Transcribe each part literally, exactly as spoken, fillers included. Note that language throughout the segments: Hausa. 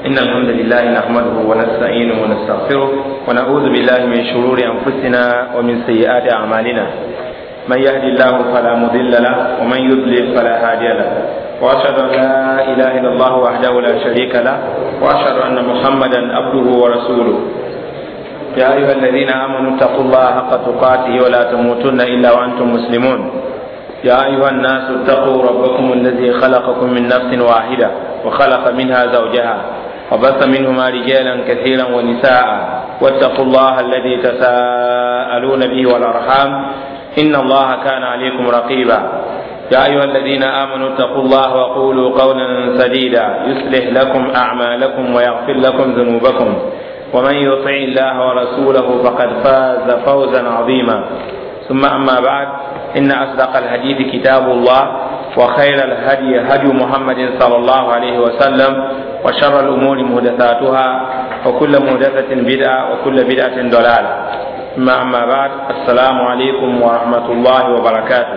إن الحمد لله نحمده ونستعينه ونستغفره ونعوذ بالله من شرور أنفسنا ومن سيئات أعمالنا. من يهد الله فلا مضل له ومن يضلل فلا هادي له، وأشهد أن لا إله إلا الله وحده لا شريك له، وأشهد أن محمدا عبده ورسوله. يا أيها الذين آمنوا اتقوا الله حق تقاته ولا تموتن إلا وأنتم مسلمون. يا أيها الناس اتقوا ربكم الذي خلقكم من نفس واحدة وخلق منها زوجها وبث منهما رجالا كثيرا ونساء، واتقوا الله الذي تساءلون به والأرحام إن الله كان عليكم رقيبا. يا أيها الذين آمنوا اتقوا الله وقولوا قولا سديدا يصلح لكم أعمالكم ويغفر لكم ذنوبكم، ومن يطع الله ورسوله فقد فاز فوزا عظيما. ثم أما بعد، إن أصدق الحديث كتاب الله، وخير الهدي هدي محمد صلى الله عليه وسلم، وشر الأمور محدثاتها، وكل محدثة بدعة وكل بدعة ضلالة. ثم أما بعد، السلام عليكم ورحمة الله وبركاته.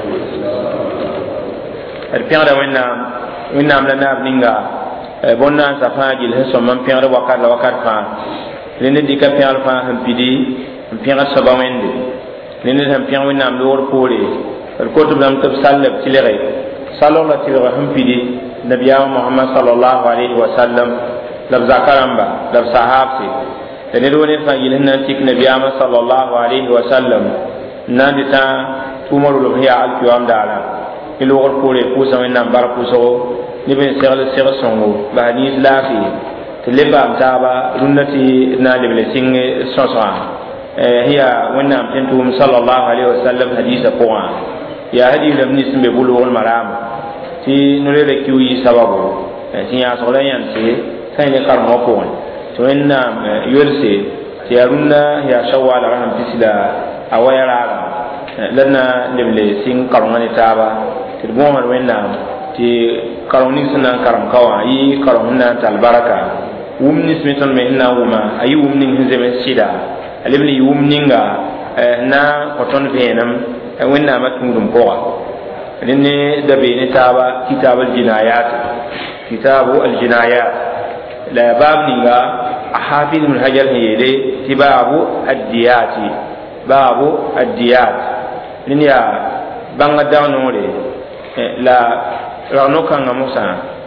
البيان وإننا وإننا لنا بنينغا بونا سفاجل هسم من بيان وقت لوقت فان لأن ديك بيان فان هم بدي بيان سبعويندي لأن هم بيان وإننا ملور بولي الكتب لم تبصلب تلغي صلى الله عليه وسلم بدي نبي محمد صلى الله عليه وسلم لبزا كرامبا لبزا حابسي لأن دوني فاجلنا تيك نبي صلى الله عليه وسلم نادتا تومر لبهي الكيوم دالا ilogor pore pusa wẽnnaam bar pʋʋsgo neb n segl seg-sõngo bas niis laafɩ tɩ le baam taaba rũndã tɩ d na n lebl sɩng sõsgã sẽn yaa wẽnnaam tẽn tʋʋm sallallahu alaihi wasallam hadiisã pʋgã yaa hadiis lame nins n be bʋlgr maraama tɩ no-rela kiu yɩ sababu sẽn yaasg la yãnd tɩ sã ne karem wã pʋgẽ tɩ wẽnnaam yolse tɩ yaa rũndã yaa shawaalga sẽn pis la a waya raara la na lebl sɩng karengã ne taaba tɩ d bõosd wẽnnaam tɩ karem ning sẽn na n karem ka wã yɩ karem sẽn na n tall barka. Wʋm nins me tõnd me sẽn na n wʋma a yɩ wʋm ning sẽn zems sɩda a lebl yɩ wʋm ninga na n kõ tõnd vẽenem wẽnnaamã tũudum pʋga. Dẽ ne da bee ne taaba kitaab aljinayat kitaabu aljinayat la baab ninga a xaafid ibn hajar sẽn yeele tɩ baabu addiyati baabu addiyat nin yaa bãnga dag noore la ragno kãngã mosã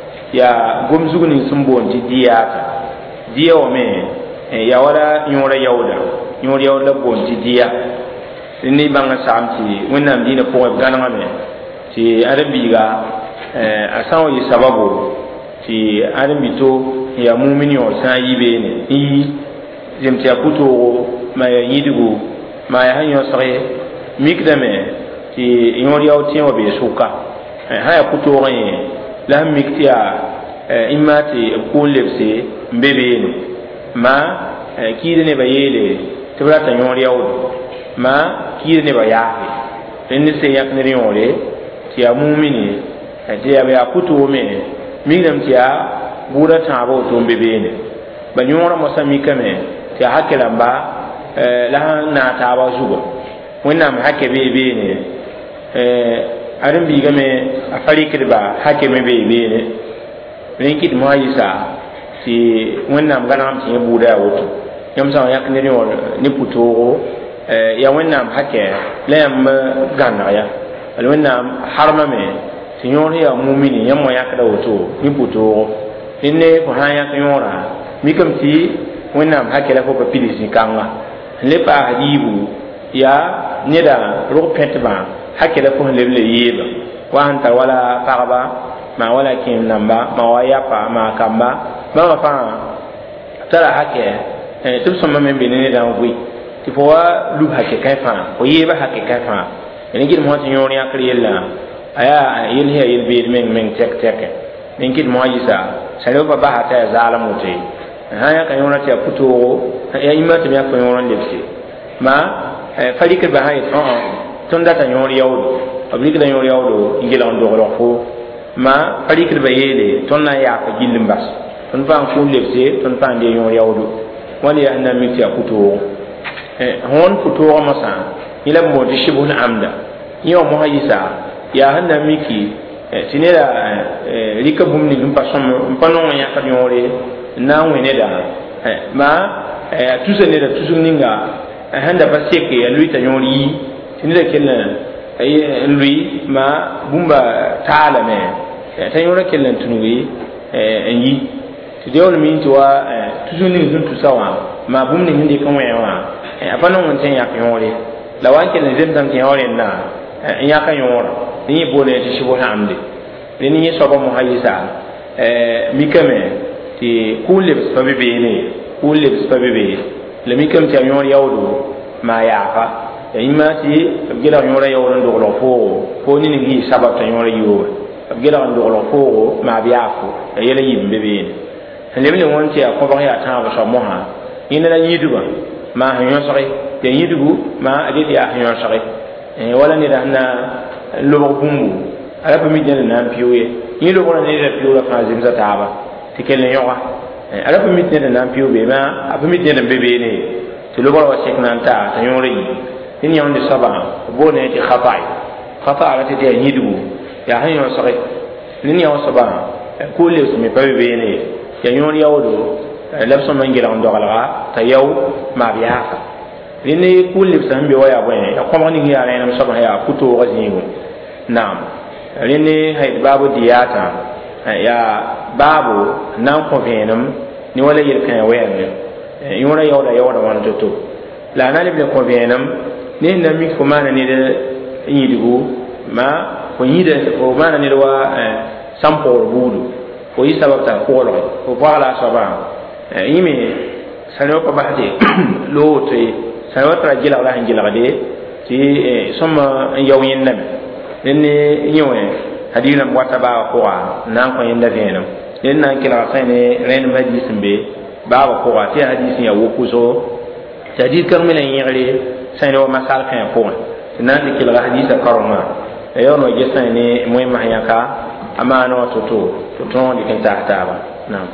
yaa gom zug ning sẽn boond tɩ diyaata diya wame yaa wala yõora yaooda yõor yaood la boond tɩ diya ne bãngã sagem tɩ wẽnnaam dĩinã pʋgẽ b gãnegame tɩ ãdem-biiga a sã n wa yɩ sababu tɩ ãdem-bi to yaa mumin yõor sã n yi beene n yi zem tɩ yaa pʋ-toogo maa yaa yĩdgu maa yaa sẽn yõsge mikdame tɩ yõor yaood tẽ wa bee sʋka sã yaa pʋ-toogẽ yẽ la sẽn mik tɩ yaa ĩmma tɩ b kʋʋn lebse n be beene ma kiid nebã yeele tɩ b rata yõor yaoodo ma kiid nebã yaafe rẽ ne sẽn yãk ned yõore tɩ yaa mumine tɩ yaa yaa pʋ-toome mikdame tɩ yaa bʋʋda tãabã woto n be beene ba yõorã mosã mikame tɩ yaa hake rãmba la sẽn na n taabã zugã wẽnnaam hake bee beene ãdem-biigame a fa rɩkdba hake me bee beene rẽ kɩt mosã yɩsa tɩ wẽnnaam gãnegame tɩ yẽ buuda yaa woto yãmb sã n yãk ned yõor ne pʋ-toogo yaa wẽnnaam hake la yãmb gãneg ya bala wẽnnaam harmame tɩ yõor sẽn yaa mumine yãmb wã yãkda woto ne pʋ-toogo rẽ ne fo sã n yãk yõorã mikame tɩ wẽnnaam hake la fo pa pids zĩ-kãngã n le paas yiibu yaa neda rog pẽtbã hake la fo sẽn lebla yeeba wa sẽn tar wala pagba maa wala kẽem namba maa wa yapa maa kamba bãmba fãa tara hake tɩ b sõma me n be ne nedã n vɩ tɩ fo wa lub hake kãe fãa fo yeeba hake kãe fãa rẽ kɩt mosã tɩ yõor yãkr yella a yaa yell sẽn yaa yel-beed meng meng tɛk-tɛke rẽ kɩt mosã yɩsa sãn pa basa t'a yaa zaalem woto ye sã n yãka yõorã tɩ yaa pʋ-toogo yaa ĩmma tɩ b yãk fa yõor n lebse ma fa rɩkdbã sã yetɩ õ tõnd data yõor yaoodo b rɩkda yõor yaoodo n gelg n doglg fo ma fa rɩkdbã yeele tõnd na n yaafa gill n bas tõnd fãa n kʋʋn lebse tõnd fãa n dee yõor yaoodo wãn yaa sẽn na n mik tɩ yaa pʋ-toogo tõnd pʋ-toogã mosã yẽ la b mood tɩ shibs amda yẽ wã mosã yɩsa yaa sẽn na n miki tɩ neda rɩka bũmb ning n pa sõm n pa nong n yãkd yõore na wene da ma tusa ne da tusun ninga handa ba seke ya lui ta yori tinda kellan ay lui ma bumba taala me ta yora kellan tunuwi yi ti de wol min tuwa tusun ning sun tusawa ma bumni hindi kan wayawa afano won tan ya yori la wan kellan zem tan yori na ya kan yora ni bole ti shibo hamde ni so ba muhayyisa mikame ti kulib sababe ne kulib sababe le mikam ti ayon yawdo ma yafa yima ti gila yora yawdo ndoglo fo fo ni ni sabab ta yora yo gila ndoglo fo ma biafu yele yimbe be ne le won ti akoba ya ta ba so moha ina la yiduba ma hayon sare te yidugo ma ade ya hayon sare e wala ni da na lobo bumbu ala pa mi jene na piuye ni lobo na ni da piuye fa zimza taba tikele yoga ala pa mi jene na piuye ma apa mi jene bebe ne to lobo wa shekna ta ta yore ni ni yonde saba bo ne ti khatai khata ala ti de yidugo ya hayon sare ni ni yawon saba ko le su mi pa bebe ne ya yori yawdo labso mangira ndo galga ta yaw ma biya ni ko le su mbi waya bone ya ko ni ya ala na saba ya kuto gazingo naam rini haid babu diyata ya babu nan ko venum ni wala yel kan wayne yora yawda yawda wan toto la nan bi ko venum ni na mi ko mana ni de yidigo ma ko yide ko mana ni wa sampor budu ko yi sababta ko lo ko wala saba yimi sano ko bahde lo to sano tra jila wala jila de ti somma yawyin nam ni nyowe hadina mwata ba ko nan ko yenda venam nen nan kila sene ren hadis mbe ba ko wa ti hadis ya woku so hadis kan mena yere sene o masal kan ko nan ni kila hadis ka karoma e yono je sene moy mahyaka amano to to to to ni kan tahta ba nam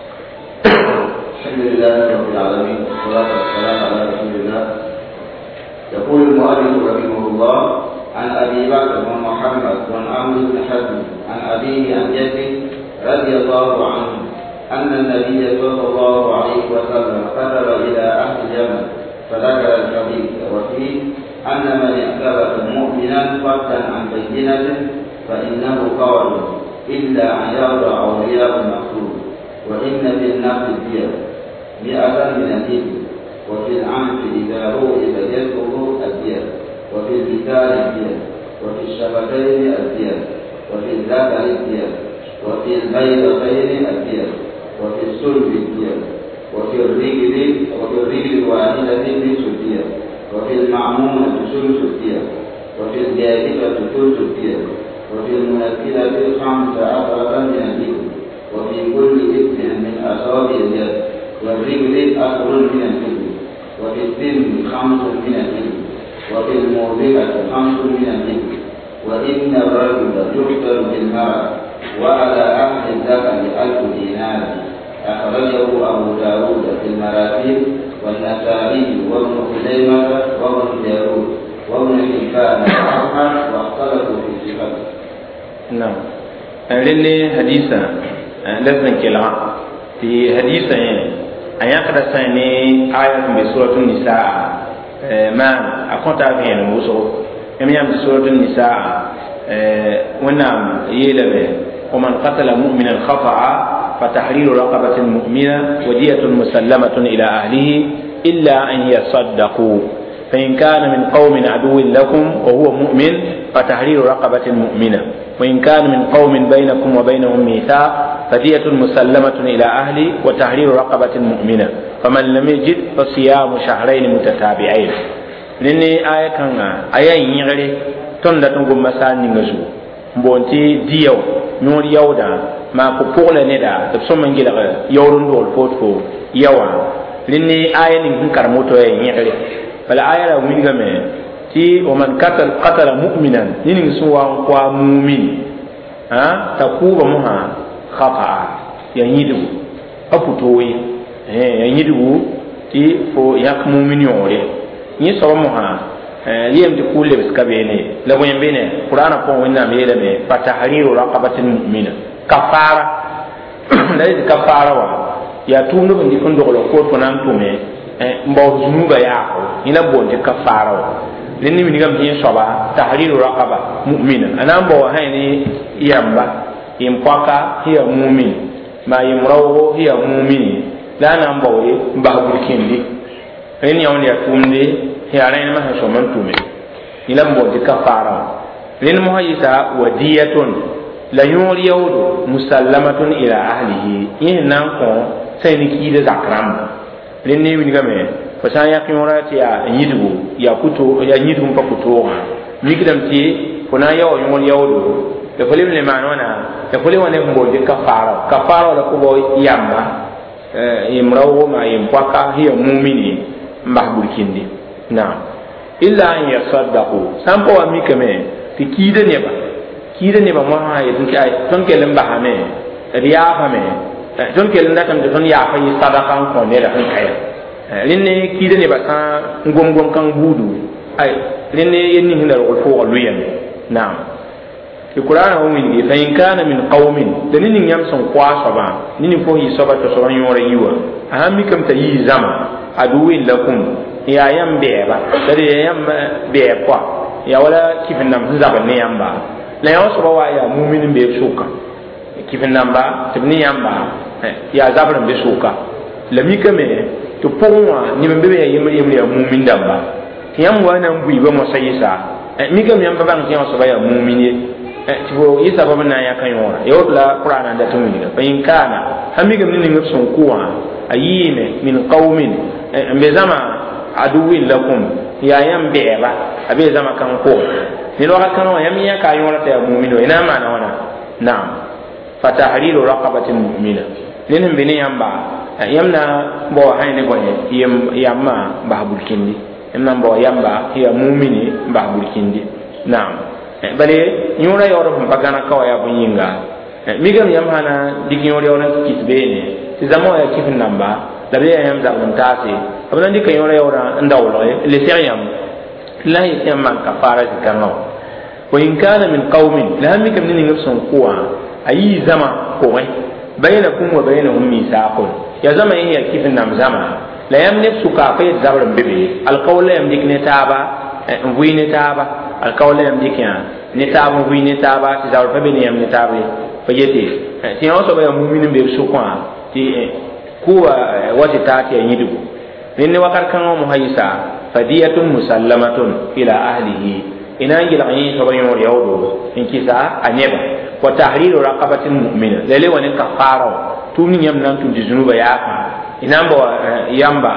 alhamdulillah rabbil alamin wassalatu wassalamu ala rasulillah يقول المؤلف رحمه الله عن أبي بكر بن محمد بن عمرو بن حزم عن أبيه عن جده رضي الله عنه أن النبي صلى الله عليه وسلم كتب إلى أهل اليمن فذكر الحديث وفيه أن من اعتبر مؤمنا فردا عن بينة فإنه قول إلا أن يرضى أولياء المقتول وإن في النفس الدية مئة من الإبل وفي العنف إذا روئب يده الدية وفي اللسان الدية وفي الشفتين الدية وفي الذكر الدية وفي البيضتين الدية وفي الصلب الدية وفي الرجل وفي الرجل الواحدة نصف الدية وفي المعمومة ثلث الدية وفي الجائفة ثلث الدية وفي المنفذة خمس عشرة من الإبل وفي كل إبل من أصابع اليد والرجل أصل من الإبل وفي السن خمس من الإبل وفي الموضعة خمس من الإبل وإن الرجل يقتل بالمرأة وعلى أهل الذكر ألف دينار أخرجه أبو داود في المراسيل والنسائي وابن خزيمة وابن جارود وابن حبان وأحمد واختلفوا في صفته. نعم. للي حديثا لازم كلا في حديثا أيام كذا سنة آية من سورة النساء ما أكونت أفهم الموسو يوم سورة النساء ونعم يلبه ومن قتل مؤمنا خطأ فتحرير رقبة مؤمنة ودية مسلمة إلى أهله إلا أن يصدقوا فإن كان من قوم عدو لكم وهو مؤمن فتحرير رقبة مؤمنة وإن كان من قوم بينكم وبينهم ميثاق فدية مسلمة إلى أهله وتحرير رقبة مؤمنة فمن لم يجد فصيام شهرين متتابعين لأني آية كان آية ينغري تندتنكم مسان نغزو mbonti diyaw nyor yawda ma ko pole ne da to so man gila yawrun dol fotfo yawa linni ayanin kun karmoto e nyere bala ayara winga me ti o man qatal qatala mu'minan ninin suwa kwa mu'min ha takuba muha khata ya yidu aputoyi eh ya yidu ti fo yak mu'min yore ni so muha yem de kulle bes kabene la boyen bene qur'ana ko wonna me yele me fatahriru raqabatin mu'mina kafara la de kafara wa ya tumno bindi kon dogolo ko to nan tume mbaw zunuba ya ko ina bonde kafara lenni mi ngam tin soba tahriru raqaba mu'mina ana mbaw hayni yamba impaka hiya mu'min ma yimrawo hiya mu'min la na mbaw ba burkindi en yawni ya tumde ya rayna ma so man tume ila bonde kafara len mo hayita wadiyatun la yuri yawdu musallamatun ila ahlihi in nan ko sai ni kida zakram len ne wini game fa sa ya kimorati ya yidu ya kuto ya yidu pa kuto mi kidam ti kuna yawo yuri yawdu da fole le manona da fole wane mbo de kafara kafara la ko bo yamba eh imrawo ma yimpaka hiya mu'mini mbahbul kindi na illa an yasaddaqu sampo wa mi kame ti kida ne ba kida ne ba ma ha yidun kai ton kelen ba ha me riya ha me ton kelen da kan ton ya fa yi sadaqa ko ne da kan kai linne kida ne ba ka ngom ngom kan budu ai linne yenni hinda ko fo luyen na'am ki qur'ana o min gi fa in kana min qaumin dan nin yam son kwa soba nin fo yi soba to so yore yiwa ahami kam ta yi zama aduwin lakum ya yam beba dare ya yam be kwa ya wala kifin nam zaba ne yamba la yaw so wa ya mu'minin be shuka kifin nam ba tibni yamba ya zabran be shuka la mi kame to ponwa ni be be ya yim yim ya mu'min damba yam wa nan bui ba mo sayisa mi kame yamba ban tiyan so ba ya mu'mini tibo yisa ba na ya kan yora yaw la qur'ana da tumi fa in kana hami kame ni ngap son kuwa ayime min qaumin be zama aduwin lakum ya yam beba abe zama kan ko ni lo kan wa yam ya ka yora ta mu'mino ina ma na wana na'am fa tahriru raqabatin mu'mina nin bini yamba yamna bo hayne go yam yamma bahbul kindi yamna bo yamba ya mu'mini bahbul kindi na'am bale yora yora bum bagana ka ya bunyinga migam yam hana digi yora yora kitbene ti zama ya kifin namba la be yam da mun tasi abana di kan yora yora ndawlo le siyam la yam man kafara di kan no wa in kana min qaumin la mi kam ni ngapson kuwa ayi zama ko wai bainakum wa bainahum misaqun ya zama yin ya kifin nam zama la yam ne suka fa ya zabran bebe al qawla yam dikne taba wini taba al qawla yam dikya ne taba wini taba ti zabra fa be ne yam ne taba fa yete ti on so ba mu'minin be sukwa ti kuwa wati tati ya yidu ninne wakar kan mo hayisa fadiyatun musallamatun ila ahlihi ina ngila yin so bayon yawdo in kisa aneba wa tahriru raqabatin mu'mina lele woni kafara tumi nyam nan tun junuba ya ina mbo yamba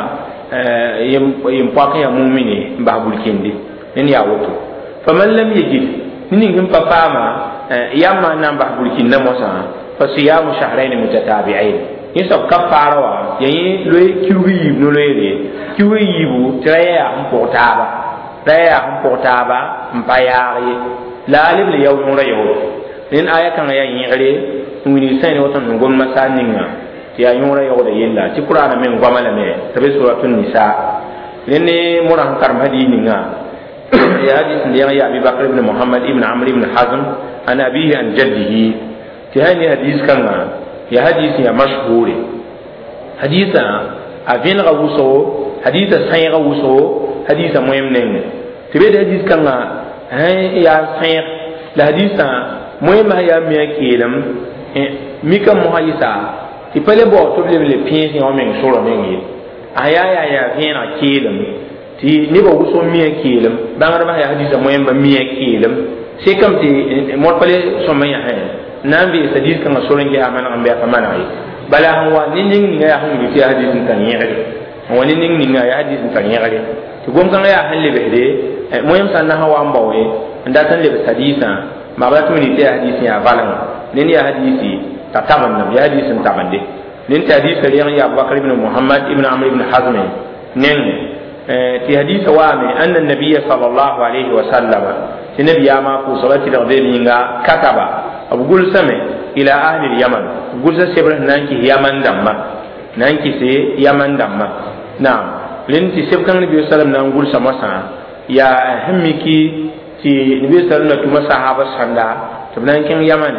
yim paka ya mu'mini ba bulkindi nin ya woto faman lam yajid nin him papama yamma nan ba bulkinna mosa fa siyamu shahrayn mutatabi'ain yisab kafara wa yayi loy kiwi no loyre kiwi yibu traya mpotaba traya mpotaba mpayari la alib li yawm rayo nin aya kan ya yire wini sayni woton ngom masaninga ya yura yo da yilla ti qur'ana men gwamala me tabe suratul nisa nin muran karam hadininga ya hadith ndi ya abi bakr ibn muhammad ibn amr ibn hazm an abihi an jaddihi ti hani hadith kan ya hadisi ya mashhuri hadisa avin gawuso hadisa sayi gawuso hadisa muhim ne tibe da hadis kan ya sayi la hadisa muhim ya miya kelam mika muhayisa tipale bo to le le pinsi o men soro men yi aya ya ya vina kelam ti ni bo wuso miya kelam bangar ba ya hadisa muhim ba miya kelam sai kam ti mo pale so men ya hay nambi sadis kan soren ge amana ambe amana yi bala hawa nin ya hun bi hadisin kan yare wani nin ninga ya hadisin kan yare to gom kan ya halle be de moyam san na hawa ambawe nda tan le sadisa ma ba to ni te hadisin ya balan nin ya hadisi tataban nam ya hadisin tabande nin ta hadisi riyan ya Abubakar ibn Muhammad ibn Amr ibn Hazm nin ti hadisi wa me anna an-nabiy sallallahu alaihi wa sallama ti nabiya ma ku salati da de ninga kataba abu gul same ila ahli yaman gul sa sebra nanki yaman damma nanki se yaman damma na'am linti sebkan nabi sallam nan gul sa masa ya hammiki ti nabi sallam na tuma sahaba sanda to nan kin yaman ne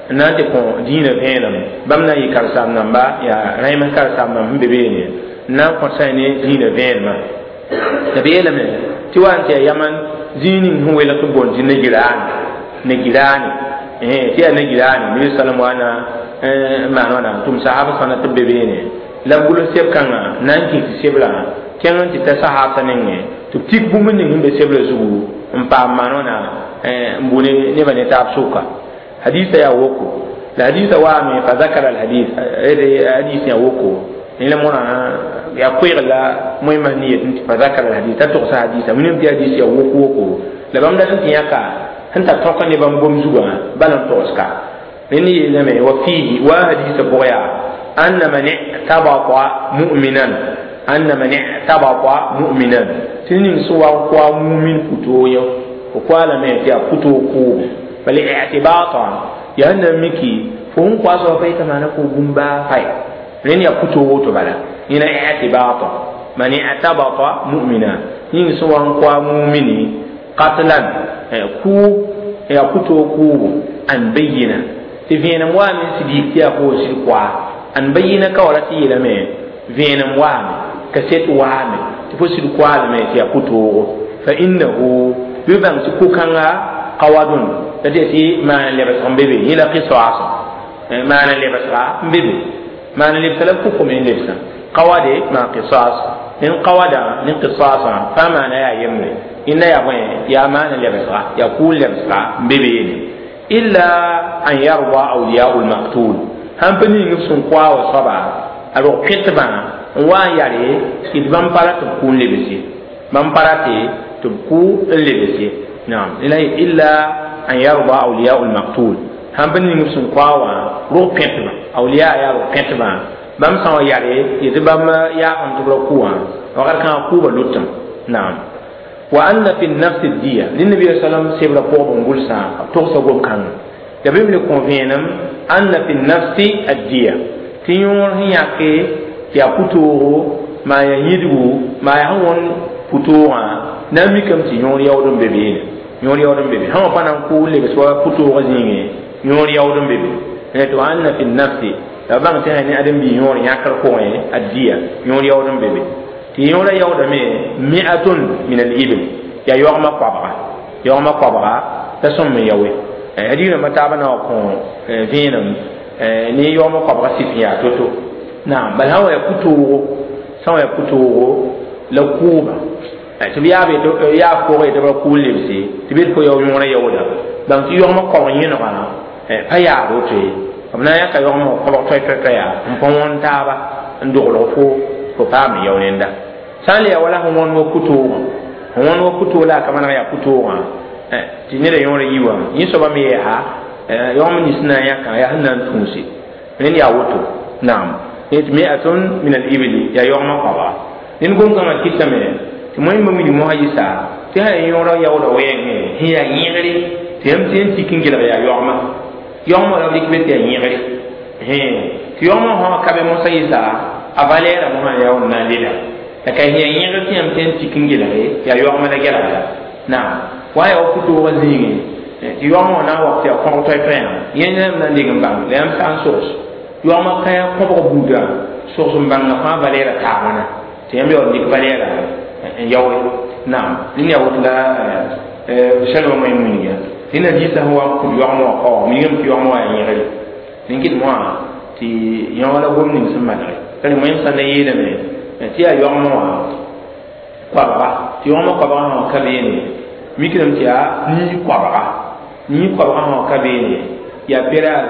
na te ko dina vẽenem bãmb na n yɩ karsam namba yaa rãyem karsam nam sẽn be beene na n kõ sã ne dĩinã vẽenemã la b yeelame tɩ wa n tɩ yaa yaman zĩig ning sẽn welg tɩ boond tɩ negiraane negiraane tɩ yaa negiraane nabi salam wana maan wãna tʋm sahaba sõna tɩ b be beene la b gʋls seb kãngã na n kɩs tɩ sebrã kẽng n tɩ ta sahaba nengẽ tɩ b tik bũmb ning sẽn be sebrã zugu n paam maan wãna n bʋne nebã ne taab sʋka hadisa ya woko la hadisa waame fa zakara al hadis hadis ya woko ila mona ya koyr la moy maniyat fa zakara al hadis ta to sa hadisa mun bi hadis ya woko woko la bam da tin yaka hanta to ko ne bam bom zuga balan to ska ni ne me wa fihi wa hadisa boya anna man tabaqa mu'minan anna man tabaqa mu'minan tinin suwa kwa mu'min putoyo ko kwala me ya puto ko bal i'tibata ya na miki fon kwa so fa ita mana ko gumba fai ren ya puto woto bala ina i'tibata man i'tabata mu'mina yin so wan kwa mu'mini qatlan ku ya puto ku an bayyina ti vena wa min sidiki ya ko shi kwa an bayyina ka wala ti ila me vena wa ka set wa me ti fo shi kwa me ti ya puto fa innahu biban ti ku kanga qawadun tadeti ma lebas mbebe ila qisas ma na lebas mbebe ma na lebas la ku min lebsa qawade ma qisas in qawada min qisasa fa ma na ya yemre inna ya wa ya ma na lebas ya ku lebsa mbebe illa an yarda awliya al maqtul han pani ngi sun kwa wa saba alo kitba wa yare idban para to ku lebesi man parate to ku lebesi نعم إلهي إلا أن يرضى أولياء المقتول هم بني نفسهم قاوة روح كتبا أولياء يا روح كتبا بام سوا ياري يتبام يا أم تبركوها وقد كان قوة لطم نعم وأن في النفس الدية للنبي صلى الله عليه وسلم سيبرا قوة نقول سا توسا قوم كان يبين لكم فينم أن في النفس الدية تيون هي كي يا كتوه ما يهيدو ما يهون كتوه نامي كم تيون يودم ببين يون يودم ببين هم فانا نقول لك سواء كتوه غزيني يون يودم ببين نتو أن في النفس لبعض تهني أدم بي يون يأكل قوي الدية يون يودم ببين تيون يودم مئة من الإبل يا يوم قبعة يوم قبعة تسمى يوي هذه لما تابنا وكون فينم ni يوم قبعة سفيا توتو نعم بل هو يكتوه سواء يكتوه لكوبا tɩ b yaa be yaa pʋgẽ tɩ b kʋʋl lebse tɩ b d fo yao yõorã yaooda donc tɩ yõgm kɔg yẽnegã pa yaad woto ye b na n yãka yõgm kɔbg toɛ-toɛ-toɛya n pa wõn taaba n doglg fo fo paam yao nenda sã n le ya wala sẽn wõn wa kutoogã sẽn wõn wa kutoog la a ka maneg yaa kutoogã tɩ neda yõorã yi wã yẽ soaba me yaa yõgm nins na n yãka yaa sẽn na n tũuse rẽnd yaa woto naam tɩ mi'atun min al ibli yaa yõgmã kɔbga rẽnd gom-kãngã kɩtame tɩ moy mamini moa yɩsa tɩ sã n yõorã yaooda wɛɛngẽ sẽn yaa yẽgre tɩ yãmb tɩ n tik n gelg yaa yõgma yõgmã la b dɩk be tɩ yaa yẽgre tɩ yõgmã sã ka be mosã yɩsa a valɛɛra mosã yaood na n leda la ka sẽn yaa yẽgr tɩ yãmb tɩ n tik n gelge yaa yõgma la gelgda naam wa yaa wa pʋtoogã zĩigẽ tɩ yõgmã wã na n wa tɩ yaa kõg toɛ-toɛyã yẽnd yãmb na n deg n bãng la yãmb sã n sogs yõgmã ka yaa kõbg buudã sogs n bãnga fãa valɛɛra taabãna tɩ yãmb yaood dɩk valɛɛra yaoore naam dẽn yaa woto la sẽlma may wĩnga tɩ na diisa sẽn wa n kʋb yõgmã wã kaoog mingame tɩ yõgmã wã yaa yẽgre nin kɩtmã wã tɩ yõga la gom ning sẽn manege la rẽ moyẽm sãn na yeelame tɩ yaa yõgmã wã koabga tɩ yõgmã koabgã sã wã ka beene mikdame tɩ yaa nii koabga nii koabgã sã wã ka beene yaa peraad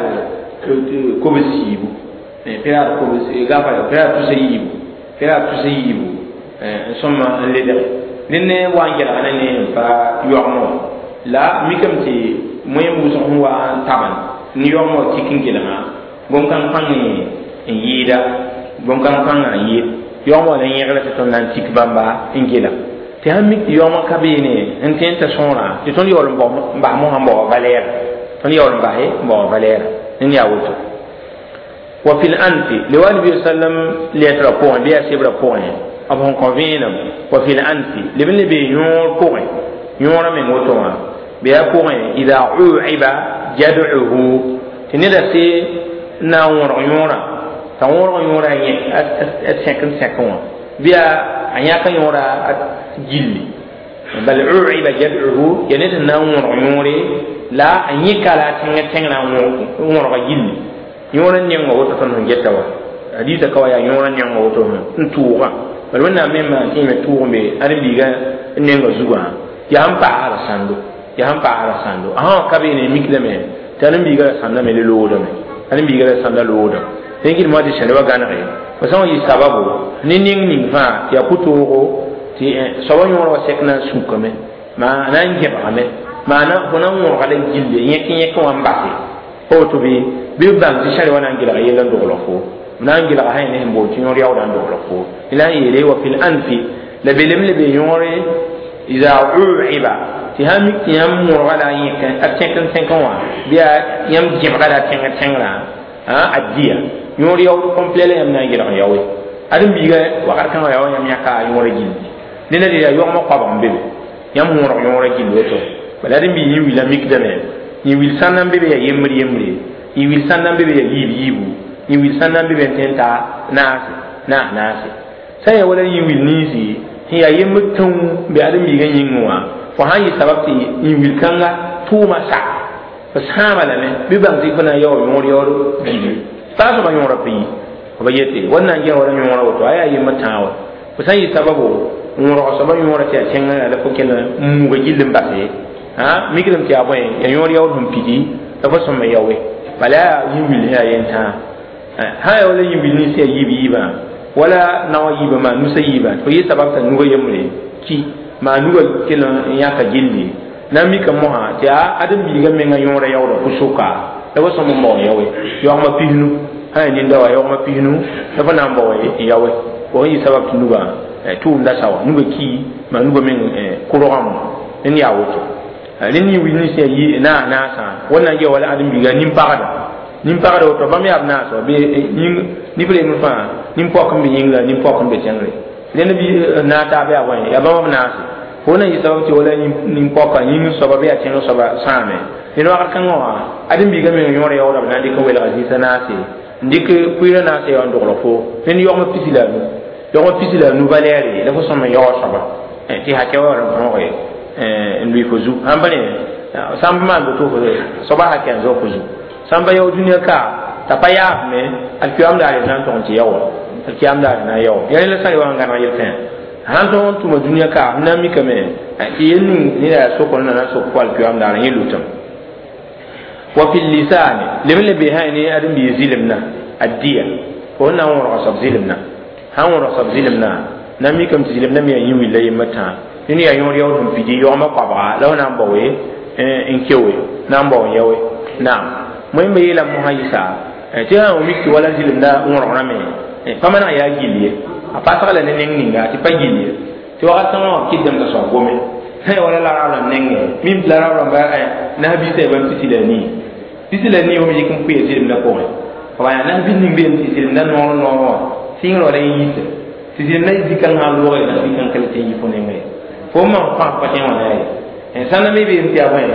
kobs yiibu peraad kobs gafa peraad tusa yiibu peraad tusa yiibu n sõma n ledg dẽn ne wa n gelga ne ne n pa yõgmã wã la mikame tɩ moyẽm wʋsg sẽn wa n tabn ne yõgmã wã tik n gelgã bõn-kãng pãng n yɩɩda bõn-kãng pãngã n yɩɩd yõgmã wã la yẽgra tɩ tõnd na n tik bãmba n gela tɩ sãn mik tɩ yõgmã ka beene n tẽ n t'a sõorã tɩ tõnd yaool n bas mosã n baoa valɛɛra tõnd yaool n base n baoa valɛɛra dẽn yaa woto wa fi l anfi le wa nabi sallam lɛɛtrã pʋgẽ bɩ yaa sebrã pʋgẽ b sẽn kõ vẽenem wa fi l anfi leb n le bee yõor pʋgẽ yõorã meng woto wã bɩ yaa pʋgẽ ida uiba jad'uhu tɩ neda tɩ na n wõrg yõora t'a wõrg yõora a sẽk-n-sẽk wã bɩa a yãk yõora a gilli bal uiba jad'uhu ya ned n na n wõrg yõore la a yĩka la a tẽng na n wõrga gilli yõor n nengã woto tõnd sẽn geta wa hadisa ka wa yaa yõor n nengã woto n tʋʋgã bal wẽnnaam me maan tɩ yẽme tʋʋg me ãdem-biigã n nengã zugã yaa sẽn paasra sãndo yaa sẽn paasra sãndo a sã ka beene miklame tɩ ãdem-biigã ra sãndame le loodame ãdem-biigã ra sãnda loodame tɩ gɩd moa tɩ sẽn wa gãnege fo sã n yɩ sababu ne ning ning fãa tɩ yaa pʋ-toogo tɩ soaba yõor wa sɛk na n sũkame maa na n gẽbgame maana fo na n wõrga la gilli yẽk-yẽk wã n base pa woto bɩ bɩ b bãng tɩ sãre wa na n gɩlg yell n dogla fo na n gɩlga sã ne sẽn bool tɩ yõor yaoodã n dogla fo la n yeele wa fil anfi la belem le be yõore iza uiba tɩ sã mik tɩ yãmb wõrga la a tẽk-n-tẽk wã bɩ yãmb gẽbga la tẽng-tẽngrã a dia yõor yaood complet la yãmb na n gɩlg yaoe ãdem-biigã wakat kãngã yaoa yãmb yãka yõora gilli dẽnna dɩ yaa yõgmã koabg n be be yãmb wõrg yõora gilli woto bala ãdem-biig yẽ wilã mikdame yẽ wil sãn na n be be yaa yembr yembre yẽ wil sãn na n be be yaa yiib yiibu yẽ wil sãn na n be be n tẽn ta naase naas naase sã n ya wala yẽ wil ninsi sẽn yaa yembr tão be ãdem-biigã yĩngẽ wã fo sã n yɩ sabab tɩ yẽ wil kãnga tʋʋma sa f sãama lame bɩ bãng tɩ fo na n yaoor yõor yaoor gilli paa soaba yõora pa yi fa yete wannan gẽa wala yõora woto a yaa yembr tãa wa fo sã n yɩ sababu n wõrg soaba yõora tɩ yaa kẽngã la fo kell n muuga gill n base ha migrem ti aboy ya yor yaw dum pidi da fo som yawe bala yibil ya yenta ha ya wala yibil ni sai yibi yiba wala nawa yiba ma nusa yiba to yi sabab ta nuga yemre ki ma nuga kila ya ka gilli na mi kam mo ha ta adam bi ga men ga yora yaw da kusuka da fo som mo yawe yo ma pihnu ha ni ndawa yo ma pihnu da fo na mbo yawe ko yi sabab tu nuga tu nda sawa nuga ki ma nuga men kuroam en yawo nin yi wini se yi na na sa wannan ge wala adam biga nim pagada nim pagada to bam ya na so be ning ni bre mu fa nim pokam be yinga nim pokam be tengre len bi na ta be awan ya bam na sa ko na yi sabab ti wala nim pokam yin so ba be ya tengro so ba same ni wa kan wa adam biga me yore ya wala na di ko wala aziza na se ndik kuira na se on doglo fo nen yo ma pisila nu yo ma pisila nu valere la fo so ma yo so ba ti ha ke wa ro en lui fozu ambane samba man to ko so ba hakan zo fozu samba yo duniya ka ta paya me al kiyam da nan ton ti yawo al kiyam da na yawo ya le sai wa ngana yelfen han ton to ma duniya ka na mi kame yin ni da so ko na so ko al kiyam da ran yelutam wa fil lisan limle bi hayni adam bi zilimna addiya ko na wora sab zilimna han wora sab zilimna na mi kam zilimna mi yin wilayi mata ni ya yor yaw dum pidi yo ma kwaba law na mbawe en kewe na mbawe yawe na moy me yela mo hayisa ti ha o mikki wala zilim da ngor na me famana ya giliye a pata la ne ninga ti pa giliye ti wa tan ki dem da so gome hay wala la la nenge mim la la ba na bi te ban ti ni ti ni o mi yikum kuye zilim da ko wa ya na bi ning be ti zilim da no no singro la yite ti zilim na dikan ha lo ga dikan kala ti yi fo ne me fo ma fa pa tin wala en sana me be mti abon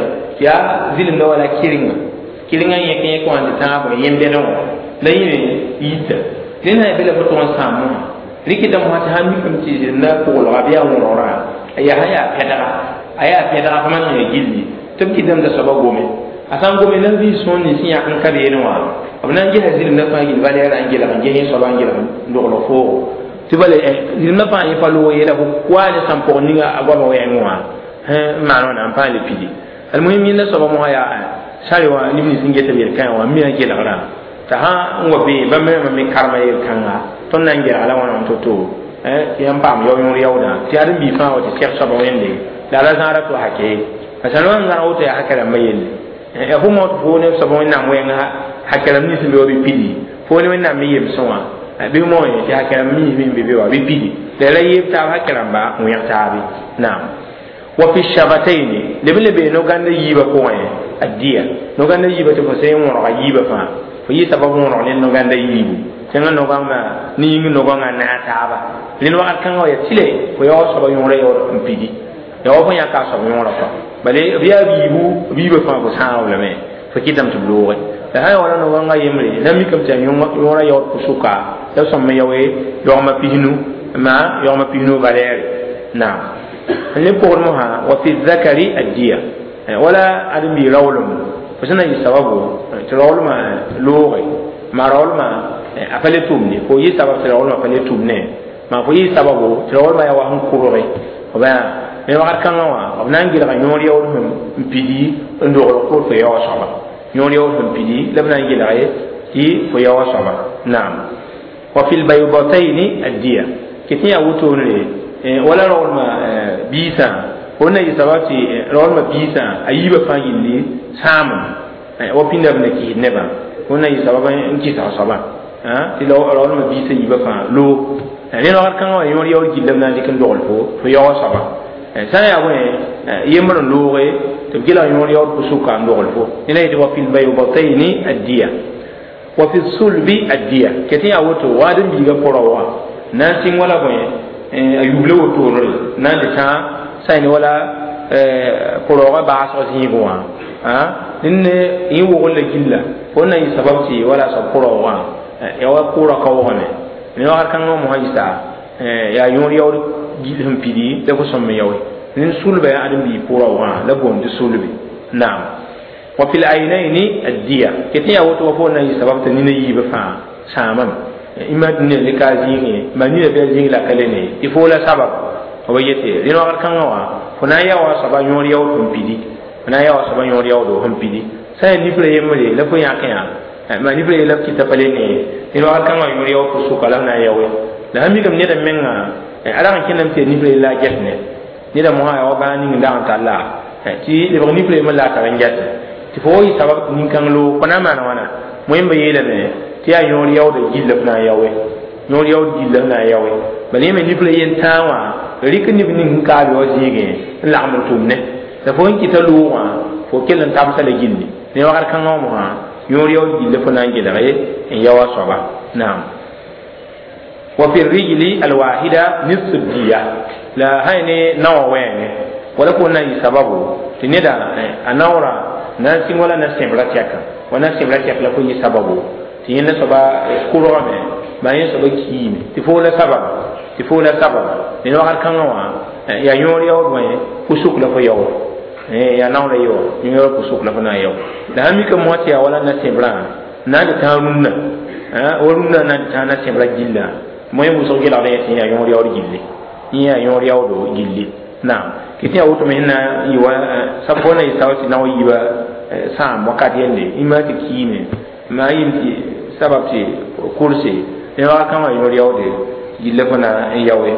ya zilim da wala kiringa kiringa yake yake ko ande ta bo yembe no la yini yita dina be la foton samu rikita mo ta hami kam ci na ko la biya mo rora aya haya pedara aya pedara fa man ne gilli tum kidam da saba gome asan gome nan bi son ni siya kan kabe no wa abnan ji hazil na fa gil bale ran gila kan je so ban gila ndo lo fo tibale il na fa fa lo yela ko kwani sampo ninga agwa mo yenwa he mano na mpale pidi almuhim yin so mo ya sare wa ni ni singe tabe kan wa mi ngela ra ta ha ngo be ba me me karma ye kanga ton na ngela ala wana to to eh yam pam yo yo yawda ti adam bi fa wa ti tek so ba wende la la zara to hake asalwan ngara wote ya hakala mayel e fu mo to ne so ba wenda mo yenga hakala ni simbe obi pidi fo ne wenda mi yem so wa bi mo ye ti hakala mi mi be wa bi pidi la la yeb ta hakala ba mo ya ta bi na wa fi shabataini lebele be no ganda yiba ko wa adiya no ganda yiba to ko sey mo ra yiba fa fo yi sababu mo ne no ganda yibu tenga no ganga ni ngi no ganga na ta ba ni no kan wa ya tile ko yo so ba yore yo mpidi yo ko ya ka so mo ra fa bale biya yibu biba fa ko sa wala me fo kitam to blowe la hay wala no wanga yemre la mi kam tan yora yaw kusuka da som yawe yo ma pihinu ma yo ma pihinu valeri na le por mo ha wa fi dhakari adiya wala adam bi rawlum fasana yi sababu rawlum lughi ma rawlum afale tumni ko yi sababu rawlum afale tumne ma ko yi sababu rawlum ya wa han kurore ba me wa kan wa nan gira nyori yaw mpidi ndo ko ko yaw saba nyori yaw mpidi labna gira ye ti ko yaw saba naam wa fil baydatayn adiya kitiya wutone wala rawlum bisa hona yi sabati rawlum bisa ayiba fangili sama wa pinda bne ki neba hona yi sababa nki sa saba ha ti rawlum bisa yiba fa lo ne no kan wa nyori yaw gillam dikin dol fo fo yaw saba sa ya we yemro loore to gila yori yor kusuka ndogol fo ina yidi wa fil bayu bataini adiya wa fi sulbi adiya keti ya woto wadi biga porowa na sin wala boye ayuble woto rol na de ta sai ni wala porowa ba so zingwa ha inne yi wo wala gilla ko na yi sababti wala so porowa ya wa pora ka wone ni wa kan mo haisa ya yori yor gilhum pidi da ko somme yawe nin sulbe adam bi pura wa la bom de sulbe naam wa fil aynaini adiya keti ya woto fo na yi sabab ta ni yi ba fa samam imad ne le kazingi mani be zingi la kalene ifo la sabab o yete dino war kan wa fona ya wa sabab yori yaw dum pidi fona ya wa sabab yori yaw do hum pidi sai ni fle yemre la ko ya kan ma ni fle la kita palene dino war kan wa yori yaw ko su kala na yawe la hami kam ne da menga ala kan kenan te ni fle la jetne ni da mo ha wa bani nda ta la ti le ni fle ma la ta ran jet ti fo yi sabab ni kan lo kona ma na wana mo yembe yele ne ti ya yori yaw de gilla na yawe yori yaw gilla na yawe bali me ni fle yen tawa rik ni ni ka do jige la amal tumne da fo ki ta lo wa fo kelan tam sala gilli ne wa kan mo ha yori yaw gilla fo na gilla re en yawa soba naam وفي الرجل الواحدة نصف الدية لا هيني نوع وين ولا كنا يسببه تنيدا النورا ناسين ولا ناسين بلا تياكا وناسين بلا تياكا لا كوني سببه تينا سبا كورامي ما يسبب كيم تفولا سبب تفولا سبب لأنه هل كان نوع يا يوري يور وين كسوك لا فيور يا نورا يور يور كسوك لا فنا يور لا همي كمواتيا ولا ناسين بلا نادي تارونا ورنا نادي تانا ناسين بلا جيلا moy muso gila re ti ya yori yori gilli ya yori yawdo gilli na kiti awto menna yiwa sapona isawti na yiwa sam wakati yende imati kine ma yimti sababti kursi ne wa kama yori yawde gille fana yawe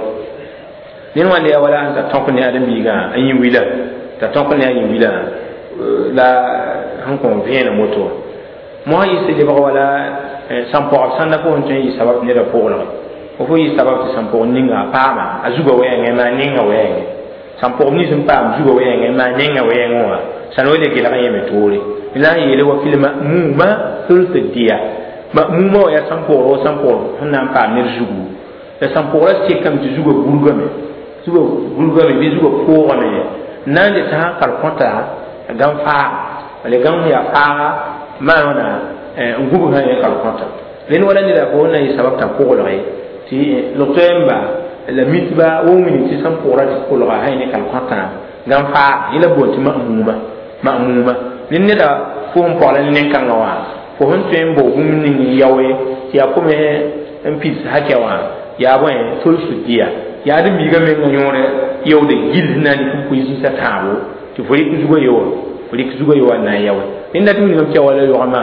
nin wande wala an ta tonkoni adam biga an yi wila ta tonkoni an yi wila la hankon viene moto mo yi se de wala sampo sanda ko on tan yi sabab ne da pora o fo yi sabab ti sampo ninga pama azuga wenge ma ninga wenge sampo ni zum pam zuga wenge ma ninga wenge wa sano le gila yeme tore ila yele wa filma muma thulth dia ma muma ya sampo ro sampo hanna pam ne zugu e sampo ra ti kam ti zuga burgame zuga burgame bi zuga ko ne nande ta kar konta gam fa le gam ya fa ma wana ngubu ha ya kar konta len wala ni da ko na yi sabab ta ko lo ti lotemba la mitba wo min ti sam pora ti ko la hayne kal kwata gam fa ila bonti ma'muma ma'muma nin ne da fo on pora nin kan wa fo hon tembo gum nin yawe ya kuma en pis hakewa ya bon tul sudiya ya de mi ga men ngore yow de gil na ni ku yi sa tabo ti fo yi zugo yow fo yi zugo yow na yawe nin da tumi ngam wala yo ma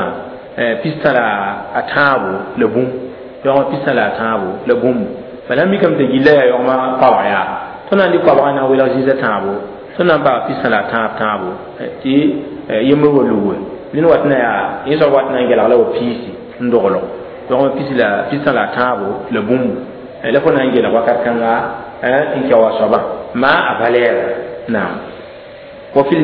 pistala atabo le bum yo pistala atabo le bum falami kam te gilla ya yo ma pawaya to nan di pawaya na wala ziza tabo to nan ba pistala tab tabo ti yemro woluwe nin watna ya yeso watna ngela la pisi ndogolo yo pisila pistala tabo le bum la ko nan ngela wakar kanga eh in kawa soba ma abalera na wa fil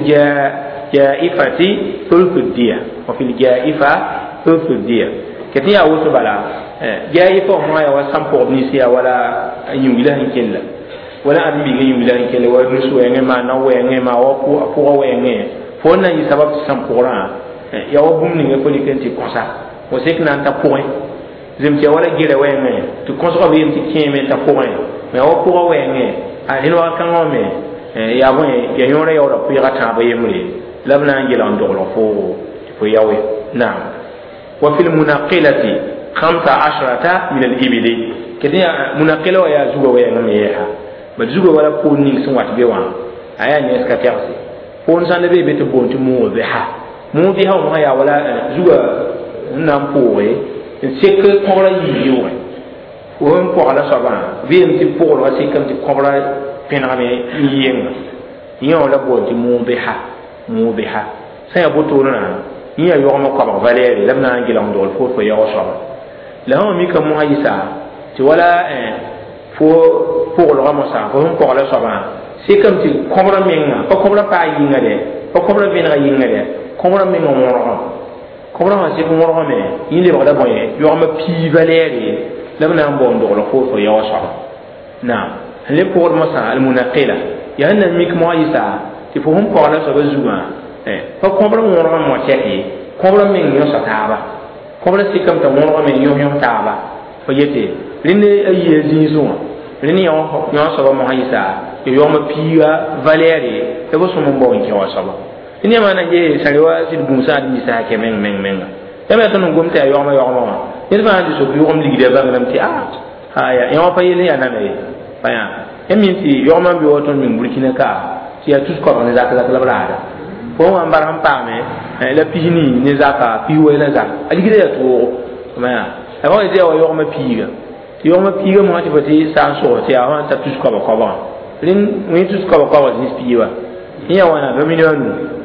jaifati thulth diya wa fil jaifa thulth diya ketiya wusu bala jaifa mo ya wasampo ni siya wala yimila hinkella wala admi ga yimila hinkella wa nusu wenge ma na wenge ma wa ku ku wenge fo na yi sabab sampora ya wa bum ni ko ni kenti konsa o sek nan ta point zem ti wala gire wenge tu konsa ko yim ti keme ta point mais o ko wenge a hilo kan o me ya bon ya yore yo ro ya ta ba yemri labna ngila ndo lo fo fo yawe na wa fil munaqilati khamsa ashrata min al ibli kediya munaqila ya zuwa wenge me ya ba zuwa wala ko ni sun wat be wa aya ne ska tersi pon san be be to bon tu mu be ha mu bi ha mo ya wala zuwa nan poe c'est que pour la yiyo o on pour la saba bi en ti pour la c'est comme ti cobra pename yiyen yiyo la bon ti mu be ha mu be ha sai aboto na yiya yo mo ko ba valeri lamna ngilam dol fo fo ya saba la ho mi kam mo hayisa ti wala fo pour la mo sa fo on pour la saba c'est comme ti cobra menga ko cobra pa yinga de ko cobra venga yinga de cobra menga mo ro cobra ma c'est pour mo ro me yinde ba da boye yo ma pi valeri lamna bon dol fo fo ya saba na le pour mo sa al munaqila ya na mi kam mo hayisa ti fo on pour la saba zuwa eh fa cobra mo ro mo cheki cobra menga yo sa taba cobra c'est comme ta mo ro me yo yo taba fo yete rinde ayi zinzo rinde yo yo saba mo hayisa yo ma piwa valeri e bo so mo bon ki wa saba ni ma na je sariwa sid bunsa di sa ke men men men ya ma tanu gomte yo ma yo ma ni ba di so yo om ligide ba ngam ti ah haya yo pa yele ya na ne pa ya e mi ti yo ma bi woton min burkina ka ti ya tous ko ne za ka la brada ko ma mbar ham pa me la pini ne za ka pi wo la za aligide ya to ma ya e ba je yo ma piga yo ma piga mo ti bati sa so ti ya ha ta tous ko ba ko ba rin wi tous ko ko was nispiwa iya wana do million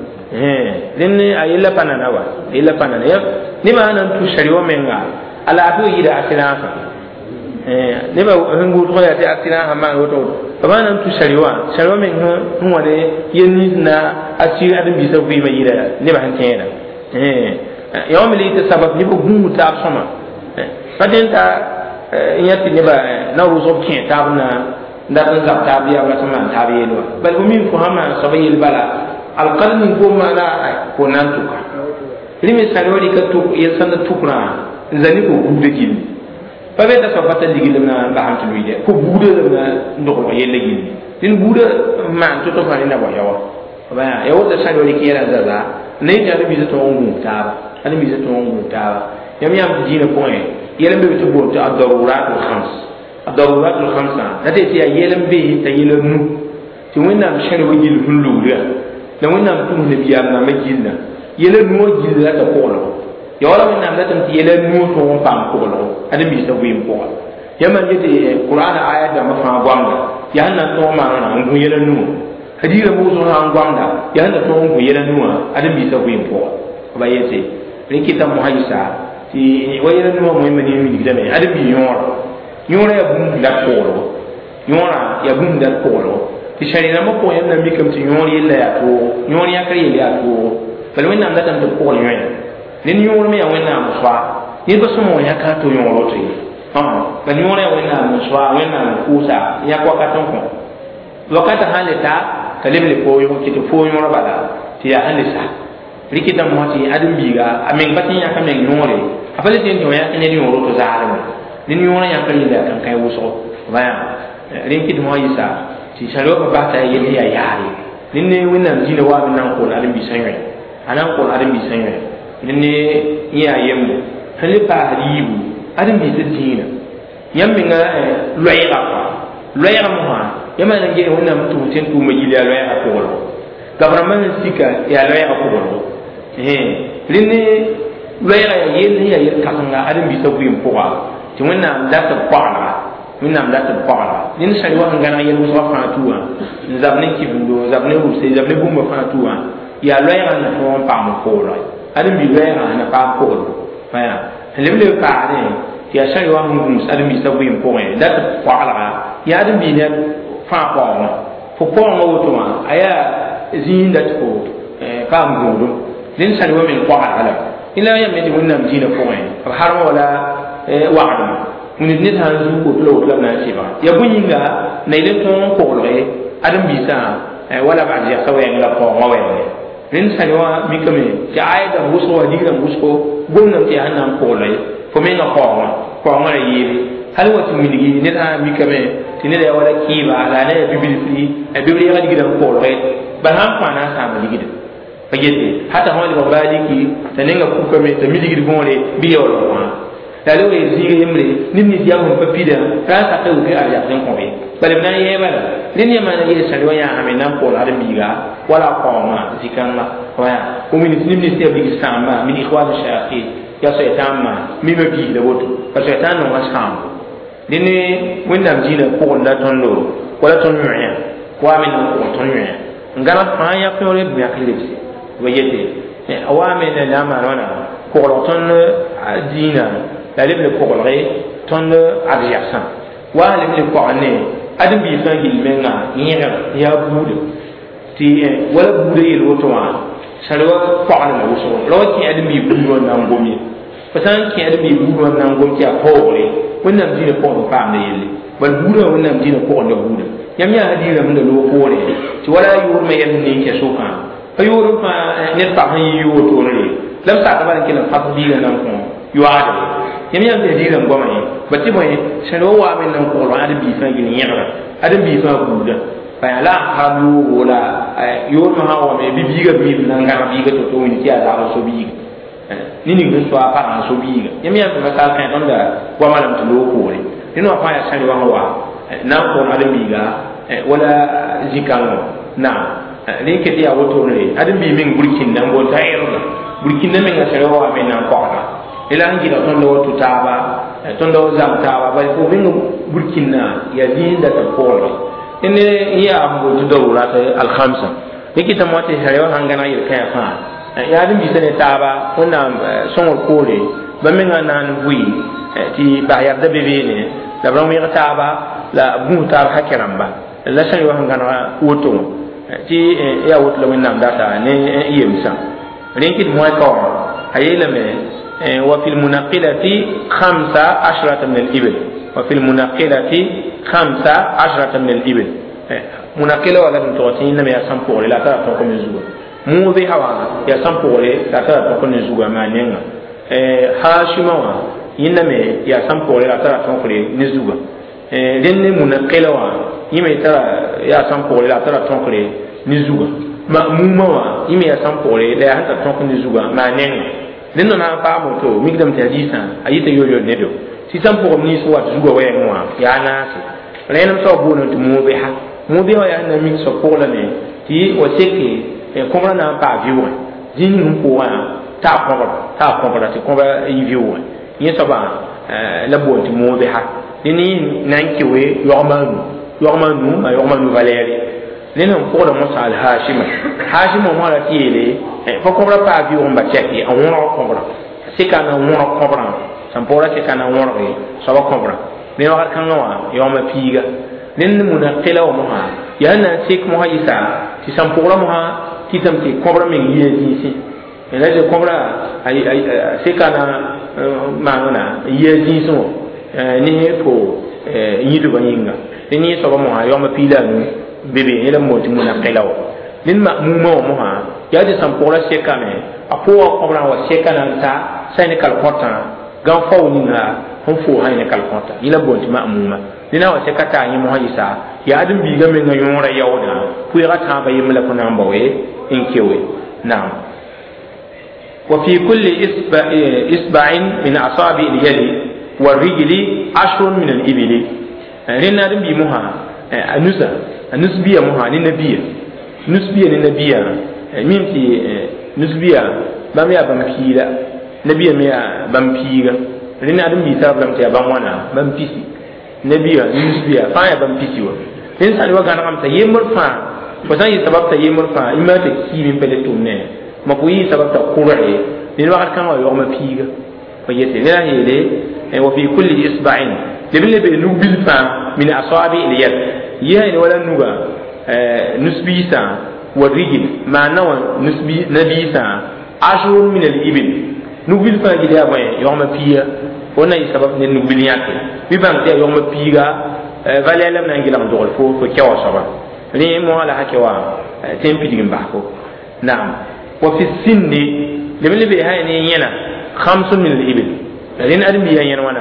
eh rin ayilla panana wa illa panana ya ni ma nan tu shariwa menga ala to yida atinaka eh ne ba hungu to ya ta atina hamma woto ba nan tu shariwa shariwa men hu wade yin na asiri adam bi sa wi ma yida ne ba hantena eh yawmi li ta sabab ni bu gungu ta soma eh fadin ta yati ne ba na ruzo kin ta na ndax nga tabiya wala sama tabiya no bal bu min ko hama sabayil bala al qalbi ko mana ko nan tuka limi salwari ka tu ya sanda tukra zani ko gude gil fa be ta sabata digil na ba hamtu wiide ko gude na ndoko yelle gil din gude man to to fani na ba yawa ba yawa da salwari ki yara zaza ne ta bi to ngu ta ani bi to ngu ta yam yam dina point yele be to bo to ad-darurat al-khams الضرورات الخمسة هذه هي يلم به تيلم نو تموينا مشان وجيل هلولة لو إننا بتوه نبيارنا مجيلنا يلم نو جيل لا تقوله يولا من نام لا تمت يلم نو توم فام قوله هذا بيسوي مقول يوم يجي القرآن آيات ما فهم قامدا يهنا توم معنا نقول يلم نو هذه الموضوع عن قامدا يهنا توم يلم نو هذا بيسوي مقول وبيجي لكن تمهيسا في ويلم نو مهم من يمين جميع هذا بيور yora ya bum da polo yora ya bum da polo ti sharina mo ko yanda mi kam ti yori la ya to yori ya kare ya to bal wenna am da tan to polo yori nin yori me ya wenna mo swa ni ba so mo ya ka to yoro to yi ah bal yori ya wenna mo swa wenna mo kusa ya ko ka ton ko wakata halita kalibli ko yo ki to fo yoro bala ti ya halisa rikita mo ti adum biga amen batin ya kamen yori afale tin to ya kene yoro to zalama nin yona ya kali da kan kai wuso baya rin kid mo yisa ti shalo ba ta yeli ya yari nin ne wannan jina wa bin nan ko alim bi sanwe anan ko alim bi sanwe nin ne iya yembo halifa halibu alim bi dina yammi nga loyra fa loyra mo ha yama nan ge wannan mutu tin tu ma yili loyra ko wala government sika ya loyra ko wala eh rin ne loyra ya yeli ya yel kasanga alim bi sabu yim ko ti wẽnnaam dat b pagra wẽnnaam dat b pagra dẽnd sãn wa sẽn gãneg yel wʋsga fãa tʋ wã n zab ne kɩbendo n zab ne rʋbse zab ne bũmba fãa tʋ wã yaa loɛɛgã na tõog n paam koolg adem-bi loɛɛgã na paam koolg fãa n leb leb paadẽ tɩ yaa sãn wa sẽn gũus adem-bi sã vɩɩm pʋgẽ dat b paglga yaa adem-bi ned fãa paoogã fo paoongã woto wã a yaa zĩig dat fo paam gũudum dẽnd sãn wa meng paglga la ila yame tɩ wẽnnaam dĩinã pʋgẽ b harma wala wa'adum mun nit han zu ko lo la na ci ba ya bunyinga na ile ton ko lo e adam bisa wala ba ya sawe ngala ko ngawe rin salwa mikame ti ayda wusko wa digra wusko gomna ti hanan ko lay fo me na ko wa ko ngara yibi hal wati miligi ne ta mikame ti ne da wala kiba la ne bibili fi e bibili ga digra ko lay ba han fa na sa ma digida fayete hata hon ba baliki taninga ku kame ta miligi bonle biyo lo wa dalo e zige yemre nimni diya mo papida ra ta ko ke ala tan ko be bale na ye bala nin ye mana ye salwa ya amena ko la biga wala ko ma zikanma wa ko min nimni se bi sama min ikhwan shafi ya shaytan ma mi me bi da woto pa shaytan no wasam dini wenda jina ko la ton lo wala ton yuya wa min ko ton yuya ngala fa ya ko le bu ya klipsi wayete awame na la marona ko ton dina la lebne ko le ton adiyasan wa lebne ko ne adam bi san gil menga yira ya budu ti wala budu yel woto wa salwa ko ana na wuso lo ki adam bi budu na ngomi pasan ki adam bi budu na ngomi ya hore wannan dina ko ba am ne yelle bal budu wannan dina ko na budu yam ya hadira mun da lo ko ne ti wala yur me yan ne ke so fa ayuru fa ne ta han yi woto ne lam sa ta ban kila fa bi ga nan ko yu ada yam ya de dira ngoma yi bati boy selo wa men nan ko wa bi fa gini yara adam bi fa buda fa la halu wala yo ma ha wa me bi bi ga bi nan ga bi ga to to ni ya da so bi ni ni ga so pa so bi ga yam ya fa ka kan onda wa malam to lo ko re ni no fa ya selo wa wa na ko adam bi ga wala zikano na ni ke dia woto ne adam bi min burkin nan go ta yero burkin nan ga selo wa men nan ko ila ngi da tondo to taba tondo zam taba bal ko bingo burkina ya dinda ta polo ene ya ambo to dawra ta al khamsa nikita mate hayo hangana yir kaya fa ya dum bisane taba wannan songol kore ba menga nan wi ti ba yarda bebe ne da bran wi taba la bu tar hakiramba la shay wa hangana woto ti ya woto lo nan data ne yemsa rinkit moy ko ayela me وفي المنقلة خمسة عشرة من الإبل وفي المنقلة خمسة عشرة من الإبل منقلة ولا تنتوتين لم يسمى لا ترى تكون نزوجا موذي هوا يسمى لا ترى تكون نزوجا ما نينا هاشما إنما يسمى لا ترى تكون نزوجا لأن منقلة يما ترى يسمى لا ترى تكون نزوجا مأموما يما يسمى لا ترى تكون نزوجا ما نينا neno na pa moto migdam te hadisa ayita yoyo nedo si sam ko ni so wat zugo we mo ya na se renam so bono to mo be ha mo be ya na mi so ko la ne ti o seke e ko na pa viwo jini mu ko wa ta ko ta ko ba ti ko ba yi viwo yin so ba la bo ti mo be ha ni nan ki we yo ma nu yo ma nu ma yo ma nu valeri neno ko la mo sa al hashima hashima mo la ti ele fo ko ra pa bi on ba cheki on wona ko bra sika na wona ko bra sam pora sika na wona re so ba ko bra me wa kan wa yo ma piga nen mu na qila wa ha ya na sik mo ha isa ti sam pora mo ha ti tam ti ko bra min yi ti si ela de ko bra ai ai sika na ma na yi ti so ni ko yi du ba yinga ni so ba mo ha yo ma pila nu bebe ela mo ti mu na qila wa nin ma mu ma mo ha ya de sam pora seka me apo ko bra wa seka nan ta sai ne kal kota gan fo ni na hon fo ha ne kal kota ila bon ti ma mu ma dina wa seka ta yi mo ha isa ya adin bi ga me ga yora yawda ku ya ta ba yimla ko nan bawe in kewe na'am wa fi kulli isba isba'in min asabi al-yadi wa rijli ashrun min al-ibli rina din bi mo ha anusa anusbiya mo ha ni nabiya nusbiya ni nabiya min ti nusbiya bam ya bam piira nabiya me ya bam piira rina adam bi sa bam ti bam wana bam pisi nabiya nusbiya fa ya bam pisi wa tin sa wa kana am ta yemur fa ko san yi sabab ta yemur fa imma ta kimin pele tumne ma ko yi sabab ta qur'e ni wa kan wa yo ma piira fa yete la hele wa fi kulli isba'in lebele be nubil fa min asabi al yad ya ni wala nuga nusbisa والرجل ما نوى نسبي نبيسا عشر من الإبل نقبل فاجد يا بني يوم فيها هنا يسبب نقبل ياكل بيبان تيا يوم فيها فلا لم نجيل عن دول فو فكوا شبا ليه مو على هكوا تيمبي دين بحكو نعم وفي السن لمن بي هاي ينا خمس من الإبل لين أدم بيان ينوانا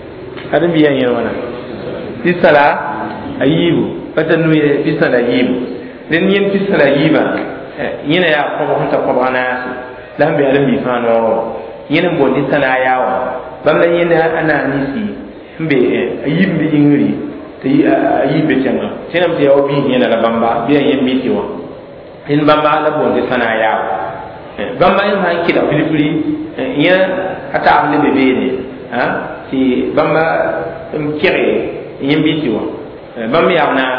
أدم بيان ينوانا في الصلاة أيبو فتنوي في الصلاة أيبو لين ين في الصلاة أيبا ينا يا قوم هم تقوم ناس لهم بأدم بيفان ورو ينا بون في الصلاة ياوا بمن ينا أنا نسي بي أيب بيجري تي أيب بتشنا سينام تي أو بين ينا لبامبا بيان يميتي وان إن بامبا لبون في الصلاة ياوا bamba yin ha kida filifili ya ata amle bebele ha si bamba mkire yin biti wa bamba ya na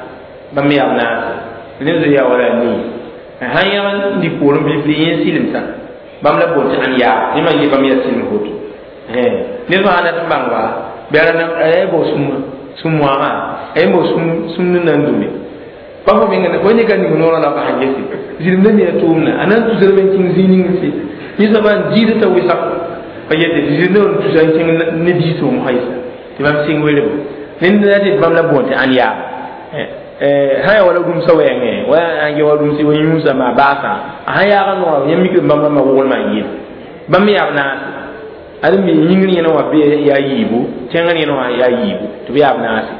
bamba ya na ne zo ya wala ni ha ya di ko filifili yin silim sa bamba bo ta an ya ni ma yi bamba ya silim hoto eh ne zo ana tambangwa bera na ay bo sum sumwa ma ay bo sum sum nan dumi bamba mi ngene ko ni kan ni no la ba hajesi zilim ne ya tumna anan tu zerben king zining si ni zaman jida ta wisa fa yede zilim tu zan king ne di to mu haisa ti bam sing wele nin da ti bam la bonte an ya eh eh haya wala gum sawe nge wa an ye wala si woni musa ma basa haya ga no yemi ko bam ma wol ma yi bam ya na adam mi yingri yana wa be ya yibu tenga ni no ya yibu to ya na si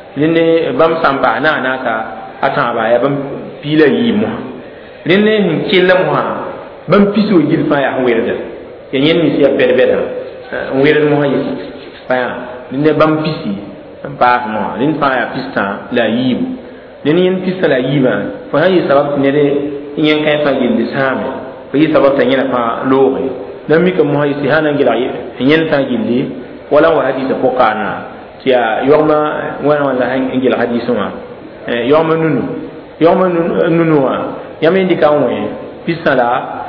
nin bam samba na na ta ata ba ya bam pila yi mu renne hin killa mo ha bam piso gil fa ya werda ya yen mi sia berbeda on werda mo ha yisi fa ya renne bam pisi ba mo rin fa ya pista la yibu renne yen pista la yiba fa ha yi sabab ne de yen kay fa gil disame fa yi sabab ta yen fa loore dan mi ko mo ha yisi hanan gila yen fa gilli wala wa hadisa pokana tiya yoma wana wala han gila hadisuma yoma nunu yoma nunu wa yamin di kan we pisala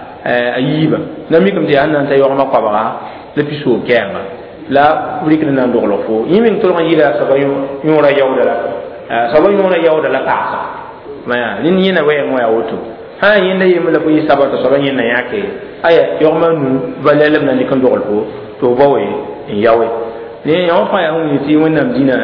ayiba nami kam dia nan ta yoma qabara le piso kema la wuri kan nan doglo fo yimin to ngi da sabayo yora yawda la sabayo yora yawda la taasa ma nin yina we mo ya woto ha yin da yim la bu sabata sabayo yin yake aya yoma nu balele nan kan doglo fo to bawe yawe ne yaw fa ya hu ti wonnam dina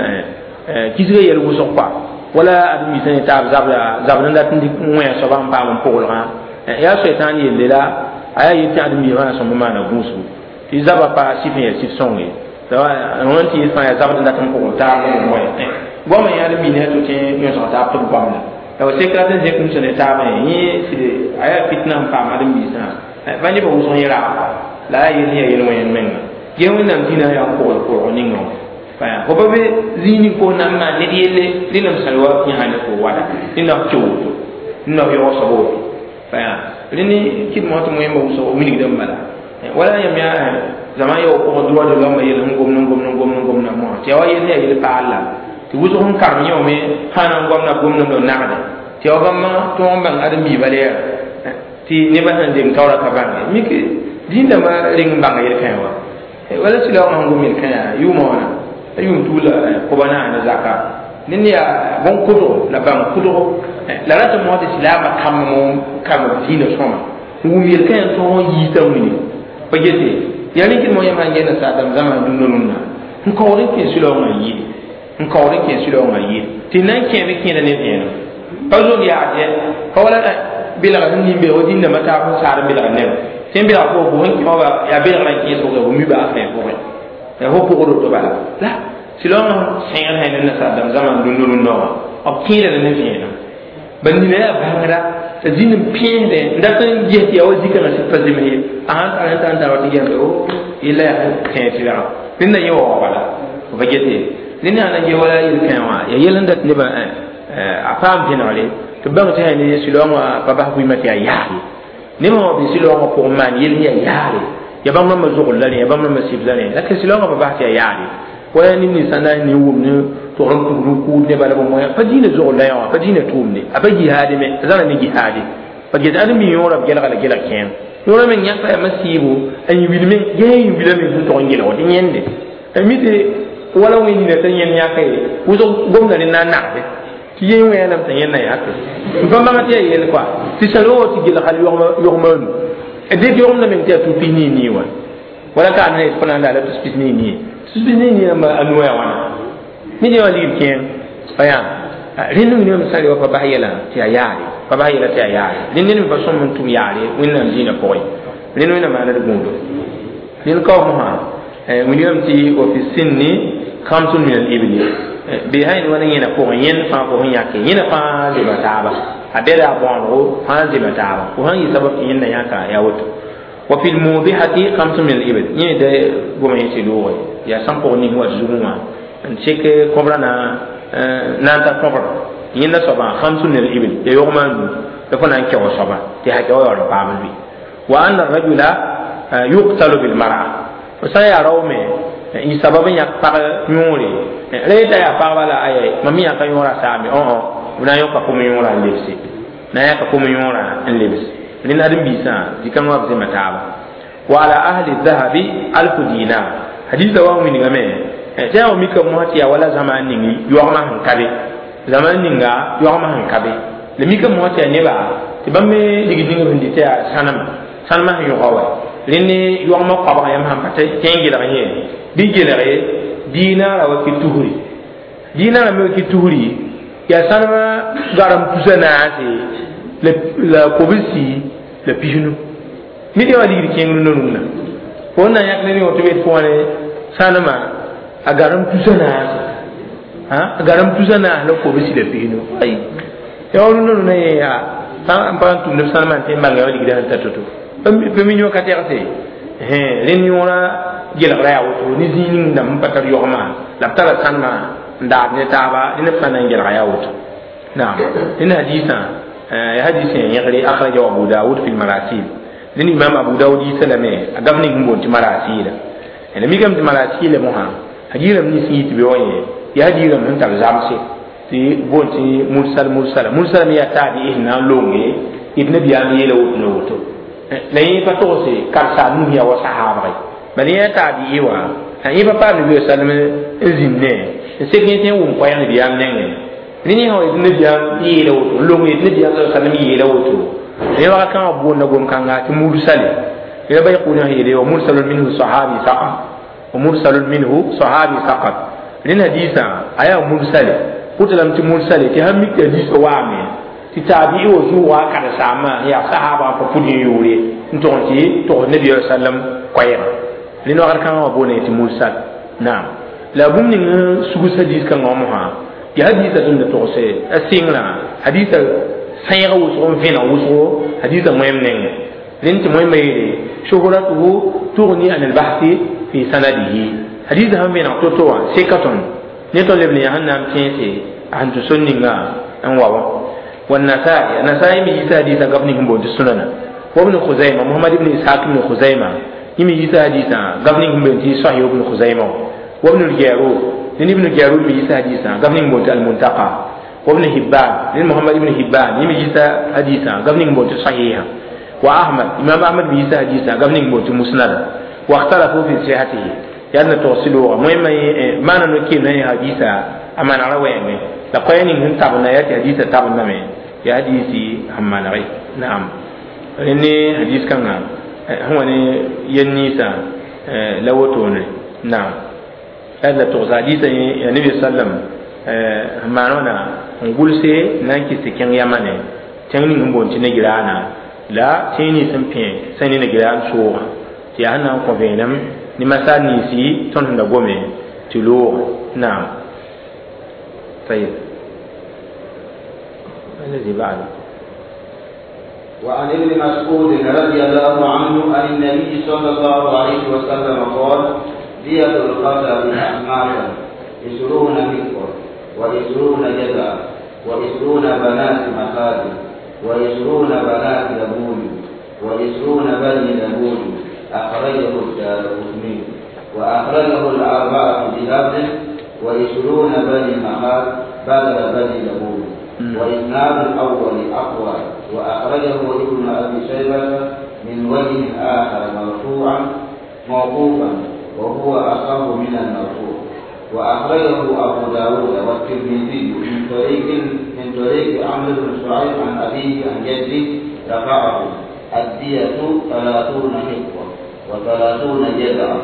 kisre yel wuso pa wala admi sene tab zabla zabna dat ndi moya so bam pam polra ya shaytan yelle la aya yiti admi wana so mama na gusu ti zaba pa sifin sif songe dawa on ti fa ya zabna dat ko ta mo moya bo ma ya admi ne to ke yo so ta pul bam na dawa sekratan je kun sene ta ba yi si aya fitna pam admi sa ba ni bo so yira la yiri ya yiro yen men ge wonam dina ya ko ko ningo fa ko be zini ko namma ne diele dinam salwa ni hande ko wada dinam chowto no yo sabo fa rini kid mo to mo yembo so mi ngi dem bala wala yam ya zaman yo ko do do lamba yel ngom ngom ngom ngom na mo te wa yel yel pa alla ti wuzo hon kar nyo me hana ngom na gom no nagade te wa bamma to mbang adam bi bale ti ne ba han dem tawra ka bangi mi ki dinda ma ring bang yel kan wa wala sila ngom ngom yel kan yu mo na ayum tula ko bana na zaka nin ya bon kudo la ban kudo la rata mo de silama kam mo kam dina soma wumi kan to yi tawni ba gete ya ni kin mo yama ngena sa dam zaman dundunun na ko rin ke silo ma yi ko rin ke silo ma yi tinan ke be kin ne ne pa zo ya je ko wala bila ni be o dinna mata ko sa bila ne tin bila ko ko hon ki ba ya bila ma ki so ko mi ba fa ko ya ho ko do bala la silong sengan hay na sa dam zaman dundurun no o kila na fiena bandi ne bangara ta jinin piende ndatan je ya o dikana se fazime an an tan ta wati ya o ila ya kan tira tinna yo wala ba gete ninna na je wala yil kan wa ya yelan dat ne ba a fam tinale to bang ta ne silong ba ba bu mati ya yahi ne mo bi silong ko man yil ya yahi ya bam ma zugul la ya bam ma sib la ne lakin silong ba ba ta yahi wala ni ni sana ni wum ne to ran ku ku ne bala bo moya fadina zugul la ya fadina tumne abaji hade me zana ni jihadi fage da mi yora gela gala gela ken yora men yakfa masibu an yibil men yeyi yibil men to ngila wadi nyende amite wala wini ne tan yen yakai wuzo gomna ni na na ti yen we nam tan yen na yakai ko ma ngati yen kwa ti salo ti gila hal yorma yorman e de yorma men ta tu fini ni wa wala ka ne fana da tu spini ni spini ni ma anwa wana ni de wali ken aya rinu ni am sari wa ba yela ti ayari fa ba yela ta yaare nin nin ba som mun tum yaare wẽnnaam dĩinã pʋgẽ nin wẽnna maana d gũudo nin ka mo ha william ti wa fi sinni khamsun min al-ibli bi hayn wa ngina pʋgẽ yẽnd fãa pʋgẽ yãke yẽna fãa zema taaba a bɛda a bõonego fãa zema taaba fo sãn yɩ sabab tɩ yẽnda yãka yaa woto wa fi lmudihati khamsun min al-ibl yẽ da goma yẽ tɩ loogẽ yaa sãn pʋgẽ ning wa zugẽ wã n sek kõbra na na n ta kõbr yẽnda soabã khamsun min al-ibl ya yogma n du la fo na n kɛo soaba tɩ hake wa yaoor n paam lʋɩ wa anna rajula yuqtalu bilmar'a fo sã n yaa raoome y sabab n yãk pag yõore reta yaa pagba la aya mam yãka yõora saame õ b na n yõka pʋm yõora n lebse na n yãka pʋm yõora n lebs rẽnd ãdem-biisã zĩ-kãng wa b zema taaba wa ala ahli dhahabi alfu dinar hadisa wa wingame tɩ yaa mika mosã tɩ yaa wala zãmaan ning yogmã sẽn ka be zãmaan ninga yogmã sẽn ka be la mika mosã tɩ yaa neba tɩ bãmb me ligd ning sẽn dɩ tɩ yaa sãnema sãnema sẽn yõga wa rẽnd yogmã koabga yãmb sãn pa tẽ n gelg yẽ bɩ gelge diinaara wa kɩ tusri diinaara me wa kɩ tusri yaa sãnema garam tusa naase la kobsi la pisnu mi de wa ligd kẽngr norumna fo n na n yãk ne ne woto bet fo ne sãnema a garam tusa naase a garam tusa naas la kobsi la pisnu ay yaoor norumna yẽ yaa sã n pa n tʋmd b sãnema n tẽ n bãnga wa ligda sẽn ta to-to pa mi yõka tɛgse rẽnd yõora gelgra yaa woto ne zĩig ning dãmb n pa tar yogmã la b tara sãnema n daad ne taaba dẽnd b pa na n gelga yaa woto naam dẽnd hadiisã ya hadis ya yagri akhraja Abu Dawud fi al-marasil din imam Abu Dawud yisalame agam ni gumbo ti marasila ene mi gam ti marasila mo ha hajiram ni si ti be woye ya hajiram mun tal zamse ti bonti mursal mursal mursal mi ya tabi na longe ibn biyam yela wutno wuto la yi pa to se kar sa nu ya wa sahaba bali ya tabi wa ayi pa pa ni sallallahu zinne se ke tin won ko ya ni biyam nenge nini hawa ibn biyam yela wuto longe ibn biyam sallallahu yela wuto ne wa kan abu na gom kan ga ti mursal ila bay quna yele wa mursalun minhu sahabi faqat wa mursalun minhu sahabi faqat lin hadisa aya mursal kutalam ti mursal ti hammi ti hadis wa me ti tabi'i wa zu wa kada sama ya sahaba ko pudi yure nton ti to nabi sallam koyra lin wa kan abu ne ti mursal naam la bum ni sugu hadis kan mo ha ya hadisa tun da to se asingla hadisa sayra wusron fina wusro hadisa muhim ne lin ti muhim ne shuhratuhu tughni an al-bahthi fi sanadihi hadisa ham bina to to sekaton ne to lebni hanna tinse an to sunninga an wawa wan nasai nasai mi isa hadisa gabni himbo de sunana wa ibn khuzaimah muhammad ibn ishaq ibn khuzaimah yimi isa hadisa gabni himbo ti sahih ibn khuzaimah wa ibn al-jarud ibn al-jarud mi isa hadisa gabni himbo al-muntaqa wa ibn hibban lin muhammad ibn hibban yimi isa hadisa gabni himbo sahiha wa ahmad imam ahmad mi isa hadisa gabni himbo musnad wa ikhtalafu fi sihhatihi yana tawsilu muhimma mana no ki na hadisa amana rawayme la qayni hun tabna yati hadisa tabna me ya hadisi amma rai na'am ne hadis kan huwa ne yannisa lawato ne na'am hada to hadisa ya nabi sallam manona ngulse nan ki sikin yamane tangni ngumbonti ne girana la tini sampe sani ne giran so ya hanan ko benam ni masani si ton da gome tilo na'am طيب الذي بعد وعن ابن مسعود رضي الله عنه عن النبي صلى الله عليه وسلم قال دية القتل أعمالا عشرون مكر وعشرون جزع وعشرون بنات مخازن وعشرون بنات لبون وعشرون بني لبون أخرجه الدارقطني وأخرجه الأربعة بلفظ وعشرون بني مخاز بدل بني لبون وإسناد الأول أقوى وأخرجه ابن أبي شيبة من وجه آخر مرفوعا موقوفا وهو أصح من المرفوع وأخرجه أبو داود والترمذي من طريق من طريق عمرو بن شعيب عن أبيه عن جده رفعه الدية ثلاثون حقوة وثلاثون جذعا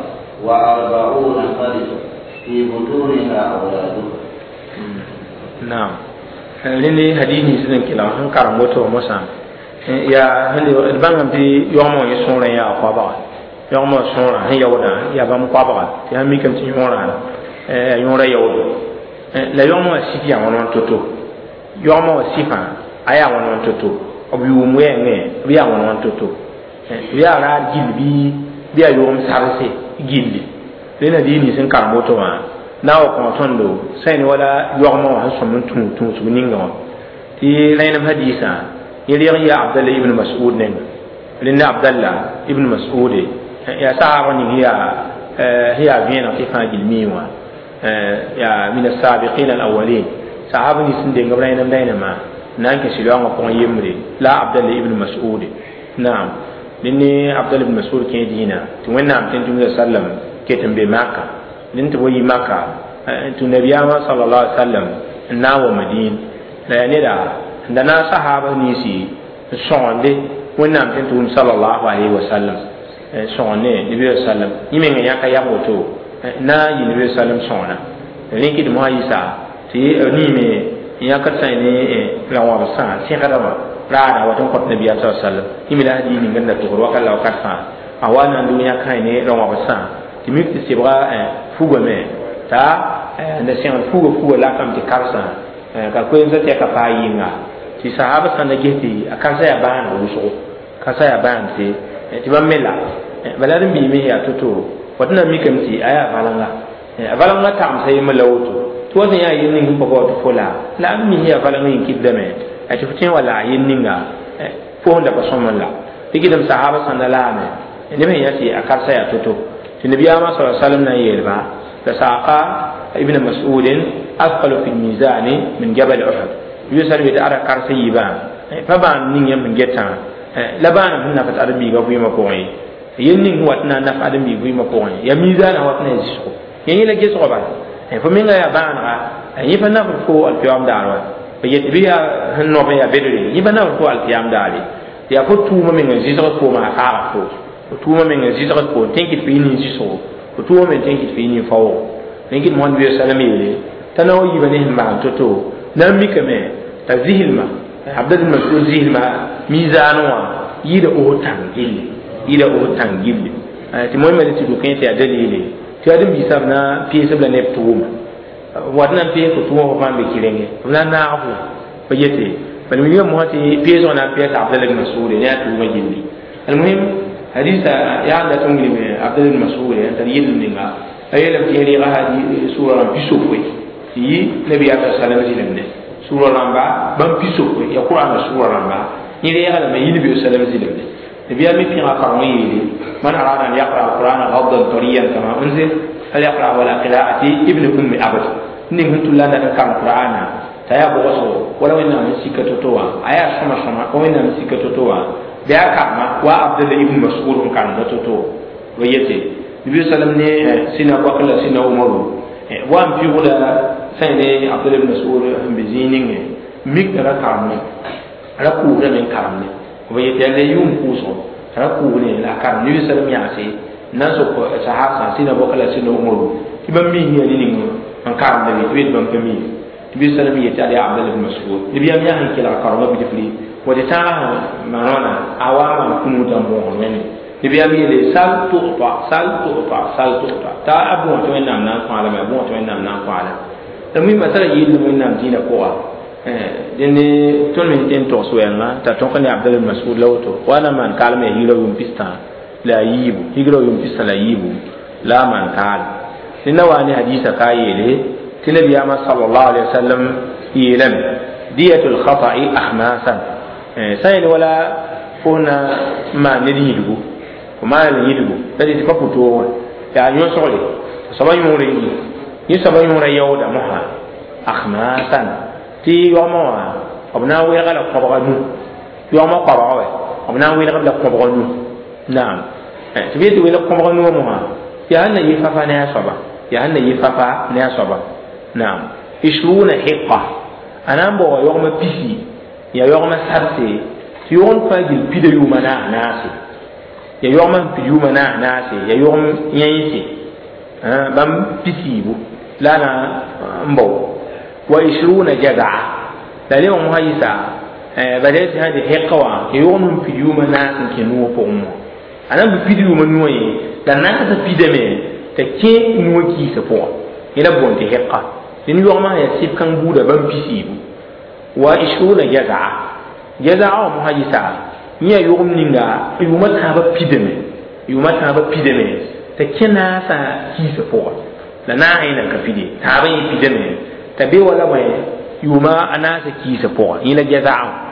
وأربعون فرجا في بطونها أولادها. نعم. lene hadini sin kila han karam moto mosa ya hande bangam bi yomo yi sonra ya kwa ba yomo sonra han yawda ya bam kwa ba ya mi kam tin yora eh yora yawdo la yomo sifi ya wonon toto yomo sifa aya wonon toto obi umwe nge bi ya wonon toto ya ra gilbi bi ya yom sarse gilli lene dini sin karam moto wa na ko tondo sai wala yomo ha somun tun tun su ninga ti lainam hadisa yeli ya abdullah ibn mas'ud ne linna abdullah ibn mas'ud ya sahaba ni hiya hiya bina fi fajil miwa ya min as-sabiqin al-awwalin sahaba ni sinde ngablainam lainama nan ke silwa ko yemre la abdullah ibn mas'ud na'am linni abdullah ibn mas'ud ke dina to wannan tin tun sallam ke tambe makka nin to yi maka to nabiyama sallallahu alaihi wasallam na wa madin la ne da da na sahaba ni si sonde wannan tin to sallallahu alaihi wasallam sonne nabi sallam yimen ya ka ya moto na yi nabi sallam sonna rin ki mo ayisa ti ni me ya ka sai ne la wa sa ti kada ma ra da wato ko nabi sallallahu alaihi wasallam yimila di ni ganda to ro kala wa ka awana dunya kai ne ra wa sa ti mi ti sebra fugo me ta na sen fugo fugo la kam ti karsa ka ko en zate ka fa yinga ti sahaba san da geti akan sa ya ban ruso ka sa ya ban ti ti ba mela balarin bi me ya toto wadna mi kam ti aya balanga balanga tam sai malawto to wannan ya yin nin ko to fola la mi ya balanga yin kidame a ti fitin wala yin ninga fo da ba son la ti gidam sahaba san da la me ne me ya ti akan sa ya toto النبي صلى الله عليه وسلم يربع فساقا ابن مسعود أثقل في الميزان من جبل أحد يسأل بتعرى كارسيبا فبان نين من جتا لبان من نفت أربي قوي مكوعي ينين هو أتنا نفت أربي قوي مكوعي يا ميزان هو أتنا يسقو يعني لا جسقو بعد فمن غير بان غا يفنا فرقو الفيام داروا فيتبيا هنوبيا بدري يفنا فرقو الفيام داري يا فتو من يسقو ما خارقو tuma men zizrat ko tenki fini ziso tuma men tenki fini fawo tenki mo nabi sallallahu alaihi wasallam tanaw yibane ma toto nan mikame tazihilma abdul mas'ud zihilma mizanwa yida o tangil yida o tangil ti mo me ti du kan ti adalile ti adam bi sabna pi sabla ne tuma wadna pi ko tuma ko fambe kirenge na na afu bayete bal mi mo ti pi zo na pi abdul mas'ud ne tuma gindi المهم حديث يعني تنقل من عبد الله المسعود تريد منها أي لم تهري هذه سورة بيسوفي في نبي عليه الصلاة والسلام سورة رمبا بام بيسوفي يقول عن سورة رمبا يلي هذا ما ينبي صلى الله عليه وسلم نبي عليه في قرنه من أراد أن يقرأ القرآن غضا طريا كما أنزل فليقرأ ولا قراءة ابن أم عبد نحن لا نذكر القرآن تيا بوسو ولو إننا من سكة توا أيا سما سما وإننا من سكة توا biya kama wa abdullah ibn mas'ud kan da toto wayete nabi sallam ne sina bakala sina umaru wa am fi wala sai ne abdullah ibn mas'ud am bizinin ne mik da kamne ra ku da men kamne wayete le yum kuso ra ku ne la kam nabi sallam ya sai nan so ko sahaba sina bakala sina umaru kiban mi ni ni ni an kam da bi ban kami nabi sallam ya ta da abdullah ibn mas'ud nabi ya han kila karama bi difli وجتا مانا عوام كنوا دموع يعني نبي أبي لي سال تقطع سال تقطع سال تقطع تا أبو توين نام نام قالا ما أبو توين نام نام قالا تمي مثلا يد من نام دينا قوة لأن تون من تين توسوي أنا تاتون عبد الله المسؤول لوتو وأنا من كلام يهيلو يوم بيستا لا ييبو يهيلو يوم بيستا لا ييبو لا من كال لأن واني حديث كايلي تنبي أما صلى الله عليه وسلم يلم دية الخطأ أخماسا sai wala fona ma ne yidugo ma ne yidugo tadi ti paputo ya nyo sole saban yore ni ni saban yore yawda moha akhmasan ti yoma abna wi gala qabanu yoma qabawe abna wi gala qabanu naam ti bi wi la qabanu moha ya hanna yi fafa ne asaba ya hanna yi fafa ne asaba naam ishruna hiqqa anambo yoma pisi ya yoma sarse yon fagil pide yuma na nasi ya yoma pide yuma na nasi ya yom yinsi ah bam pisibu lana mbo wa ishruna jazaa la le mo hayisa eh ba de ha de hekwa e wonum pidiyuma na ke no po mo anan bi pidiyuma no yi da na ta pideme ta ke no ki sa po ila bonte hekka ni yo ma ya sip kan buda ban pisibu wa ishuna jaza jaza mo hayisa ni ya yum ninga yuma ta ba pideme yuma ta ba pideme ta kina sa ki sa po la na ina ka pidi ta ba yi pideme ta be wala mai yuma anasa ki sa po ila jaza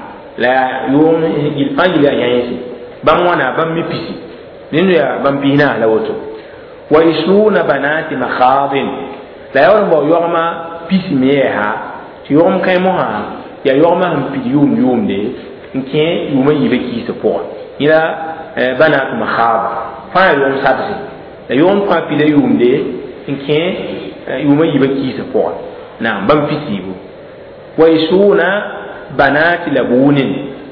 la yum il fangi ya yansi ban wana ban mi pisi ninu ya ban bina la woto wa isuna banati makhadin la yawon bo yoma pisi meha ti yom kay mo ha ya yoma ham pidi yum yum de nke yuma yibe ki sa po ila banati makhad fa yom sabsi la yom kwa pidi yum de nke yuma yibe ki sa po na ban pisi bu wa isuna banati labunin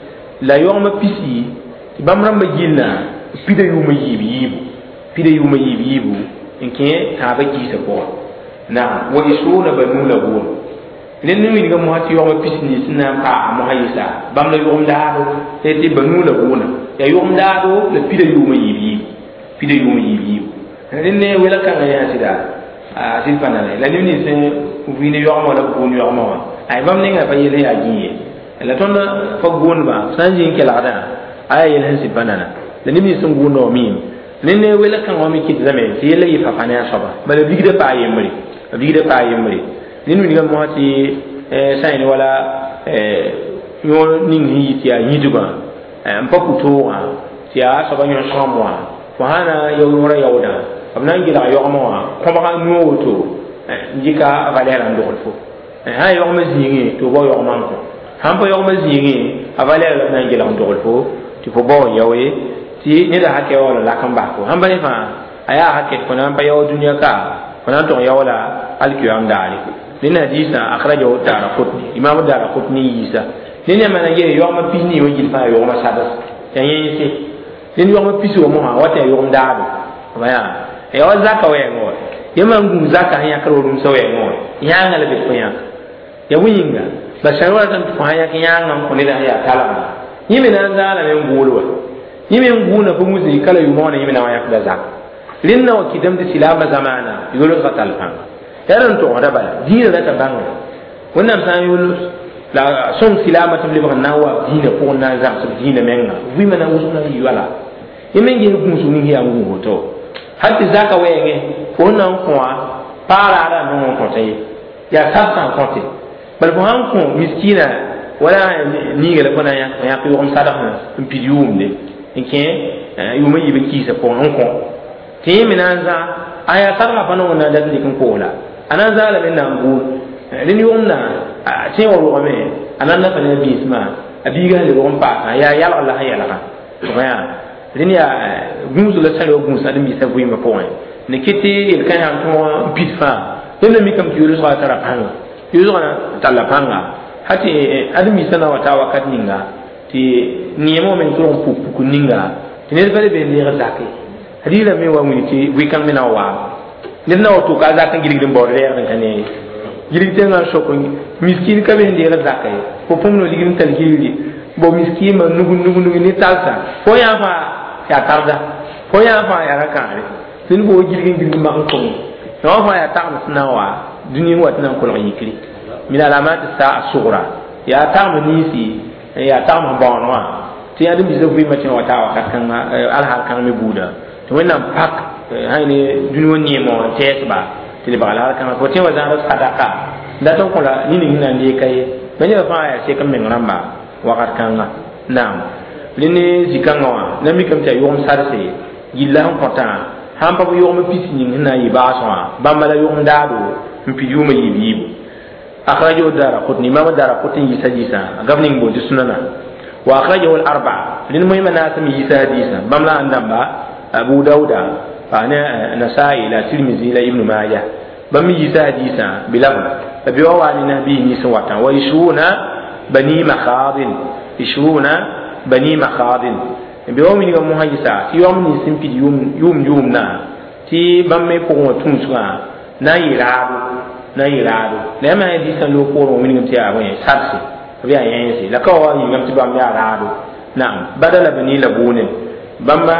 la yoma pisi bam ramba gilna pida yuma yibi yibu pida yuma yibi yibu inke ta ba ki sa ko na wa isuna banu labun len ni ga mo hati yoma pisi ni sina pa mo hayisa bam la yom daado te ti banu labuna ya yom daado la pida yuma yibi pida yuma yibi len ne wala kan ya sida a silfana la ni ni sen vini yoma la bun yoma ay bam ne ga fa yele ya giye la tonda fa gonba sanjin kelada ay yel hansi banana la nimi sun gono min nene wela kan wa mi kit zame ti yele yi fa fana soba bala bigde pa yemri bigde pa yemri ninu ni mo hati eh sayni wala eh yo ningi ti ya yiduba eh mpa kutoa ti ya soba nyo somwa fa hana yo yora yawda abnan gila yo mo ko ba no woto njika valera ndolfo eh ha yo ma zingi to bo yo manko hampa yo mazingi avale la na ngela ndol fo ti fo bo yawe ti ni da hake wala la kan ba ko hamba ni fa aya hake ko nan pa yaw dunya ka ko nan to yawla alqiyam dali ni na hadisa akhrajahu daraqutni imam daraqutni yisa ni ne mana ye yo ma pisni yo jil fa yo ma sadas yan yin se ni yo ma piso mo ha wata yo ndado baya e wa zaka we ngo yema ngum zaka ya karo dum so we ngo ya ngala be ko ya ya winga basharwa tan fanya kiyanga ko ni da ya talama yimi nan zala men gulwa yimi nguna bu muzi kala yumona yimi na ya da zak linna wa kidam de silama zamana yulu qatal fan yaran to da bala dina da tabanga wannan san yulu la son silama tabli ba nawa dina ko na zak su dina menga wi mana usuna yala yimi ngi gusu ni ya ngu to hatti zaka wenge ko nan ko para da non ko tay ya sabtan ko tay bal bo han ko miskina wala ni gele kona ya ya ko yom sadaqa en pidiyum de inke yuma yibe kisa ko on ko te minanza aya sadaqa bano na da dikin ko la anan zala min na ngul ni yumna te wo ro me anan na fane bi isma abiga le ron pa ya ya Allah ya la ka ya linya gunzu la sale gunzu adam bi sa buyi ma point ne kiti il kan han to pitfa ne mi kam kiyo so tara panga yuzona tala panga hati admi sana wata wakat ninga ti niemo men ko pupu kuninga tinel bale be ni razake hadila me wa muniti wikan mena wa nirna wato ka zakan giligin borde ya kan ne giligin na shoko miskin ka be ndi razake ko pomno ligin tal giligi bo miskin ma nugu nugu nugu ni talsa ko ya fa ya tarda ko ya fa ya rakare tin bo giligin giligin ma ko no fa ya ta'am sunawa duniya wat nan ko yikri min alamat sa'a sughra ya ta'am nisi ya ta'am bonwa ti adu bi zawi matin wata wa kan al hal kan mi buda to wannan pak hayne duniya ni mo tesba ti ba al kan ko ti wa zan sadaka da ton ko la ni ni nan de kai banya fa ya se kan men ramba wakat kan nam lini zikanga wa nami kam ta yom sarse gillan kota han pa yom pisni na yi ba so bambala yom dado mpi yuma yibibu akhrajahu daraqutni imam daraqutni yisajisa gavning bo sunana wa akhrajahu al arba lin muhimma nasmi yisadisa bamla andamba abu dauda ana nasai la tirmizi la ibn majah bami yisadisa bilam tabiwa wa ni nabi ni sawata wa ishuna bani makhadin ishuna bani makhadin biwa mi ni mo hajisa ti yom ni simpi yum yum yum na ti bamme ko tun suwa na yirado na yirado le ma di san lo ko ro min ti a wen sarsi biya yensi la ka wa yingam ti bam ya rado na'am badala bani labune bamba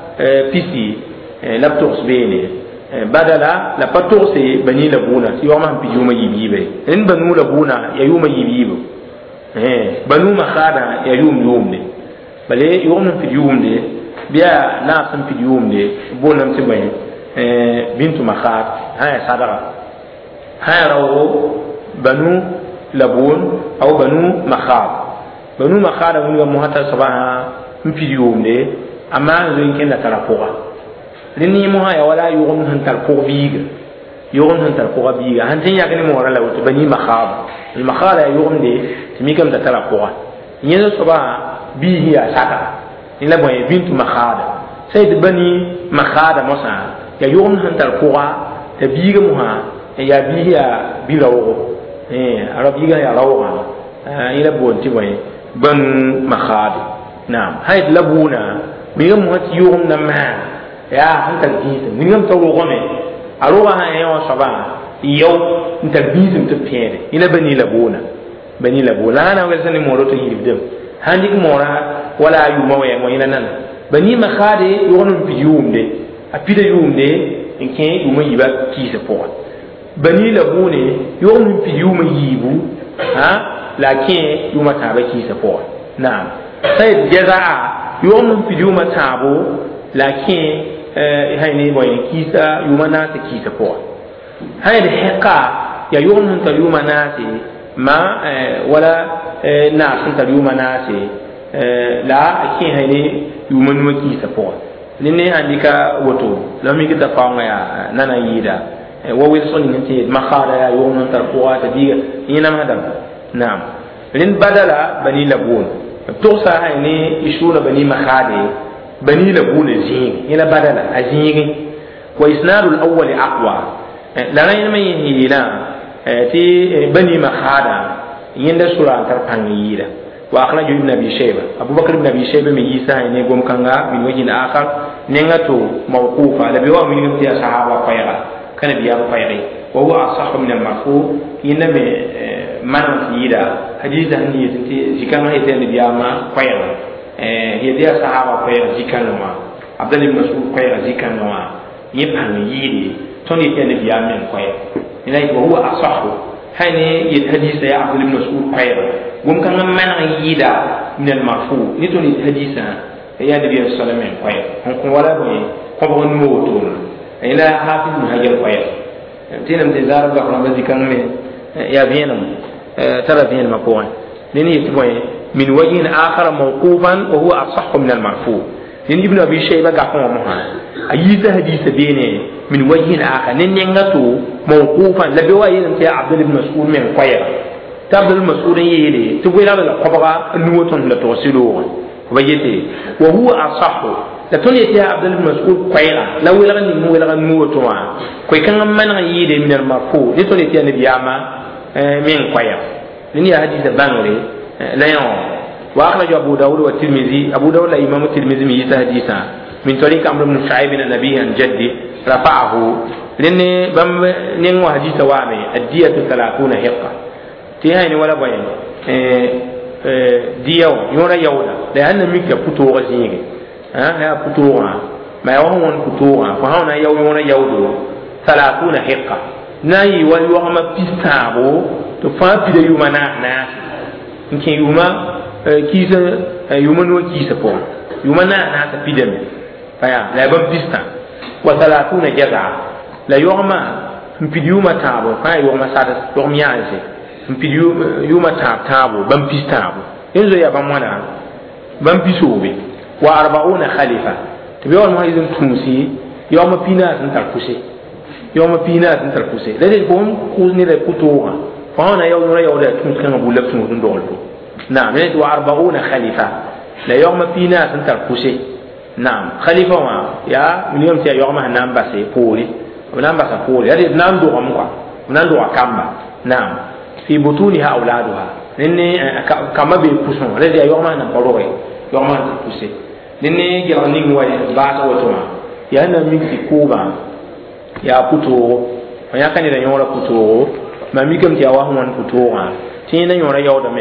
pisi laptops bene badala la patorse bani labuna ti yoma pi yuma yibibe en banu labuna ya yuma yibibe eh banu makhada ya yum yumne bale yoma pi yumne biya na san pi yumne bonam ti bayin eh bintu makhad ha sadara ha rawo banu labun au banu makhad banu makhad mun mo hata sabaha pi yumne amma zin ken la tarapoa ni mo ha ya wala yugum han tar ko biga yugum han tar ko biga han tin ya kan mo wala wato bani makhab al makhab ya yugum de timi kam da tar ko nyen so ba bi hiya saka ila boy bintu makhab sai de bani makhab mo sa ya yugum han tar ko ta biga mo ha ya bi hiya bi rawo eh arabiga ya rawo ila bon ti boy banu makhab naam hayd labuna mi gam mo ti yugum na ma ya han talbis ni ngam taw gome aruga ha yawa saba yow talbis to pere ila bani labuna bani labuna na wala sani moro to yibdem handik mora wala yu mawe mo ila nan bani makhade yogonum fi yumde apida yumde inke yuma yiba kise po bani labune yogonum fi yuma yibu ha lakin yuma taba kise po naam sai jazaa yogonum fi yuma tabo lakin hayni boy kisa yumana ta kisa po hayde hiqa ya yumna ta yumana ti ma wala na sun ta yumana ti la akin hayni yuman ma kisa po ninne andika woto lami kita faanga ya nana yida wa wil sonni nti makhara ya yumna ta po ta diga ina madam naam lin badala bani labun to sa hayni ishuna bani makhade بني لبون الزين إلى بدل الزين وإسناد الأول أقوى لغين ما يهيلا تي بني مخادا يند سورة تربانية وأخرج ابن أبي شيبة أبو بكر ابن أبي شيبة من يسا ينقوم كنغا من وجه آخر نغتو موقوفا لبيوا من يمتي صحابة فيغا كان بيا فيغي وهو أصح من المرفوع إنما من يدا حديث أن يتنتي زكاة هيتين بيا ما فيغا يدي الصحابة فيغ زكانوا عبد الله بن مسعود فيغ زكانوا يبهن يدي توني تاني بيامن فيغ إلهي وهو أصح هاي يتحديث يا عبد الله بن مسعود فيغ ومكان من يدا من المرفوع نتوني يتحديث يا نبي صلى الله عليه وسلم فيغ هم ولا بني قبل موتون إلى حافظ من هجر فيغ تينم تزار بقرا بزكانوا يا بينهم ترى بين مقوان لني يتبوي من وجه آخر موقوفا وهو أصح من المرفوع لأن ابن أبي شيبة قاقوا معها أيضا حديث بينه من وجه آخر ننجتو موقوفا لبوا ينتهي عبد الله بن مسعود من قيرا عبد الله بن مسعود يلي تقول هذا القبغة نوتون لتوصلوه وبيته وهو أصح لتون يتهي عبد الله بن مسعود قيرا لو يلغن نمو يلغن نوتوا كوي كان من يلي من المرفوع لتون يتهي نبي عما من قيرا لأن حديث بانغري لا يوم وأخرج أبو داود والترمذي أبو داود الإمام الترمذي من حديثا من طريق عمرو بن شعيب بن النبي عن جدي رفعه لأن بم نينو حديث وامي الدية ثلاثون حقة تيهاني ولا بين ديو يورا يودا لأن ميك فتوغ زيني ها لا فتوغا ما يوم فتوغا فهنا يوم يورا يودو ثلاثون حقة ناي واليوم بيستابو تفهم بيد يومنا ناس nke yuma kisa yuma no kisa po yuma na na ta pidem aya la ban pista wa talatuna jaza la yoma mpidiyuma tabo fa yoma sada yoma yaje mpidiyuma tab tabo ban pista tabo enzo ya ban wana ban pisobe wa arbauna khalifa tabi wal muhaizin tunsi yoma pina tan tarkuse yoma pina tan tarkuse la de bom kuzni la kutoa فهنا يوم يوم يوم تموت كان أقول لك تموت دولته نعم يعني وأربعون خليفة لا يوم في ناس أنت الكوسي نعم خليفة ما يا من يوم تيا يوم هنام بس بولي هنام بس بولي هذه نام دو عمقا نام دو عكامة نعم في بطونها أولادها لأن كما بيكوسون هذه يوم هنام بروي يوم هنام الكوسي لأن جرانين هو بعث وتوما يا أنا ميكي كوبا يا كوتو ويا كان يرى يوم كوتو ma mi kam ti awa hon futowa tina yora yawda me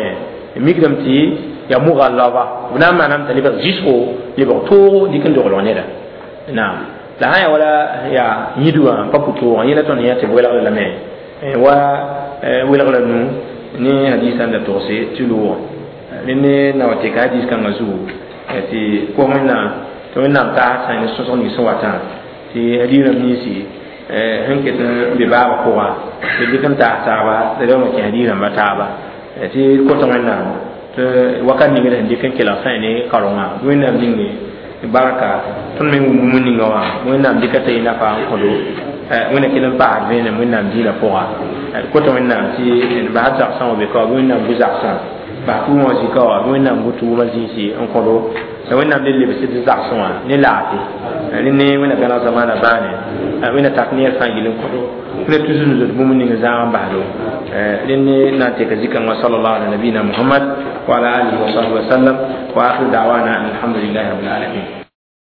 migdam ti ya mughallaba buna manam taliba jisko liba to dikin do lo neda naam la haya wala ya yidwa paputo yela ton ya te wala la me wa wala la nu ni hadisan da to se tulu ni na wate ka hadis kan azu ti ko na to na ta sa ni so so ni so wata ti hadira mi si eh hanke tan be ba ko wa be kan ta ta ba da do ki hadira ba ta ba ti ko to na to wakan ni ngi kan kila sa ni karonga wina ningi baraka ton men mun ni ngawa wina dikata ina fa ko do wina kilan ba be ne wina dina ko wa ko to na ti ba ta sa be ko wina bu za sa ba ku mo si ko wina butu ma si si on ko do wina de le be si za sa wa ni la ti ni ne wina kana zamana ba ne wina takniyar fa gilin ko do ne tuzun zo bu mun ni za ba do ni ne na te ka zikan wa sallallahu alaihi nabiyina muhammad wa ala alihi wa sahbihi wa sallam wa akhiru da'wana alhamdulillahi rabbil alamin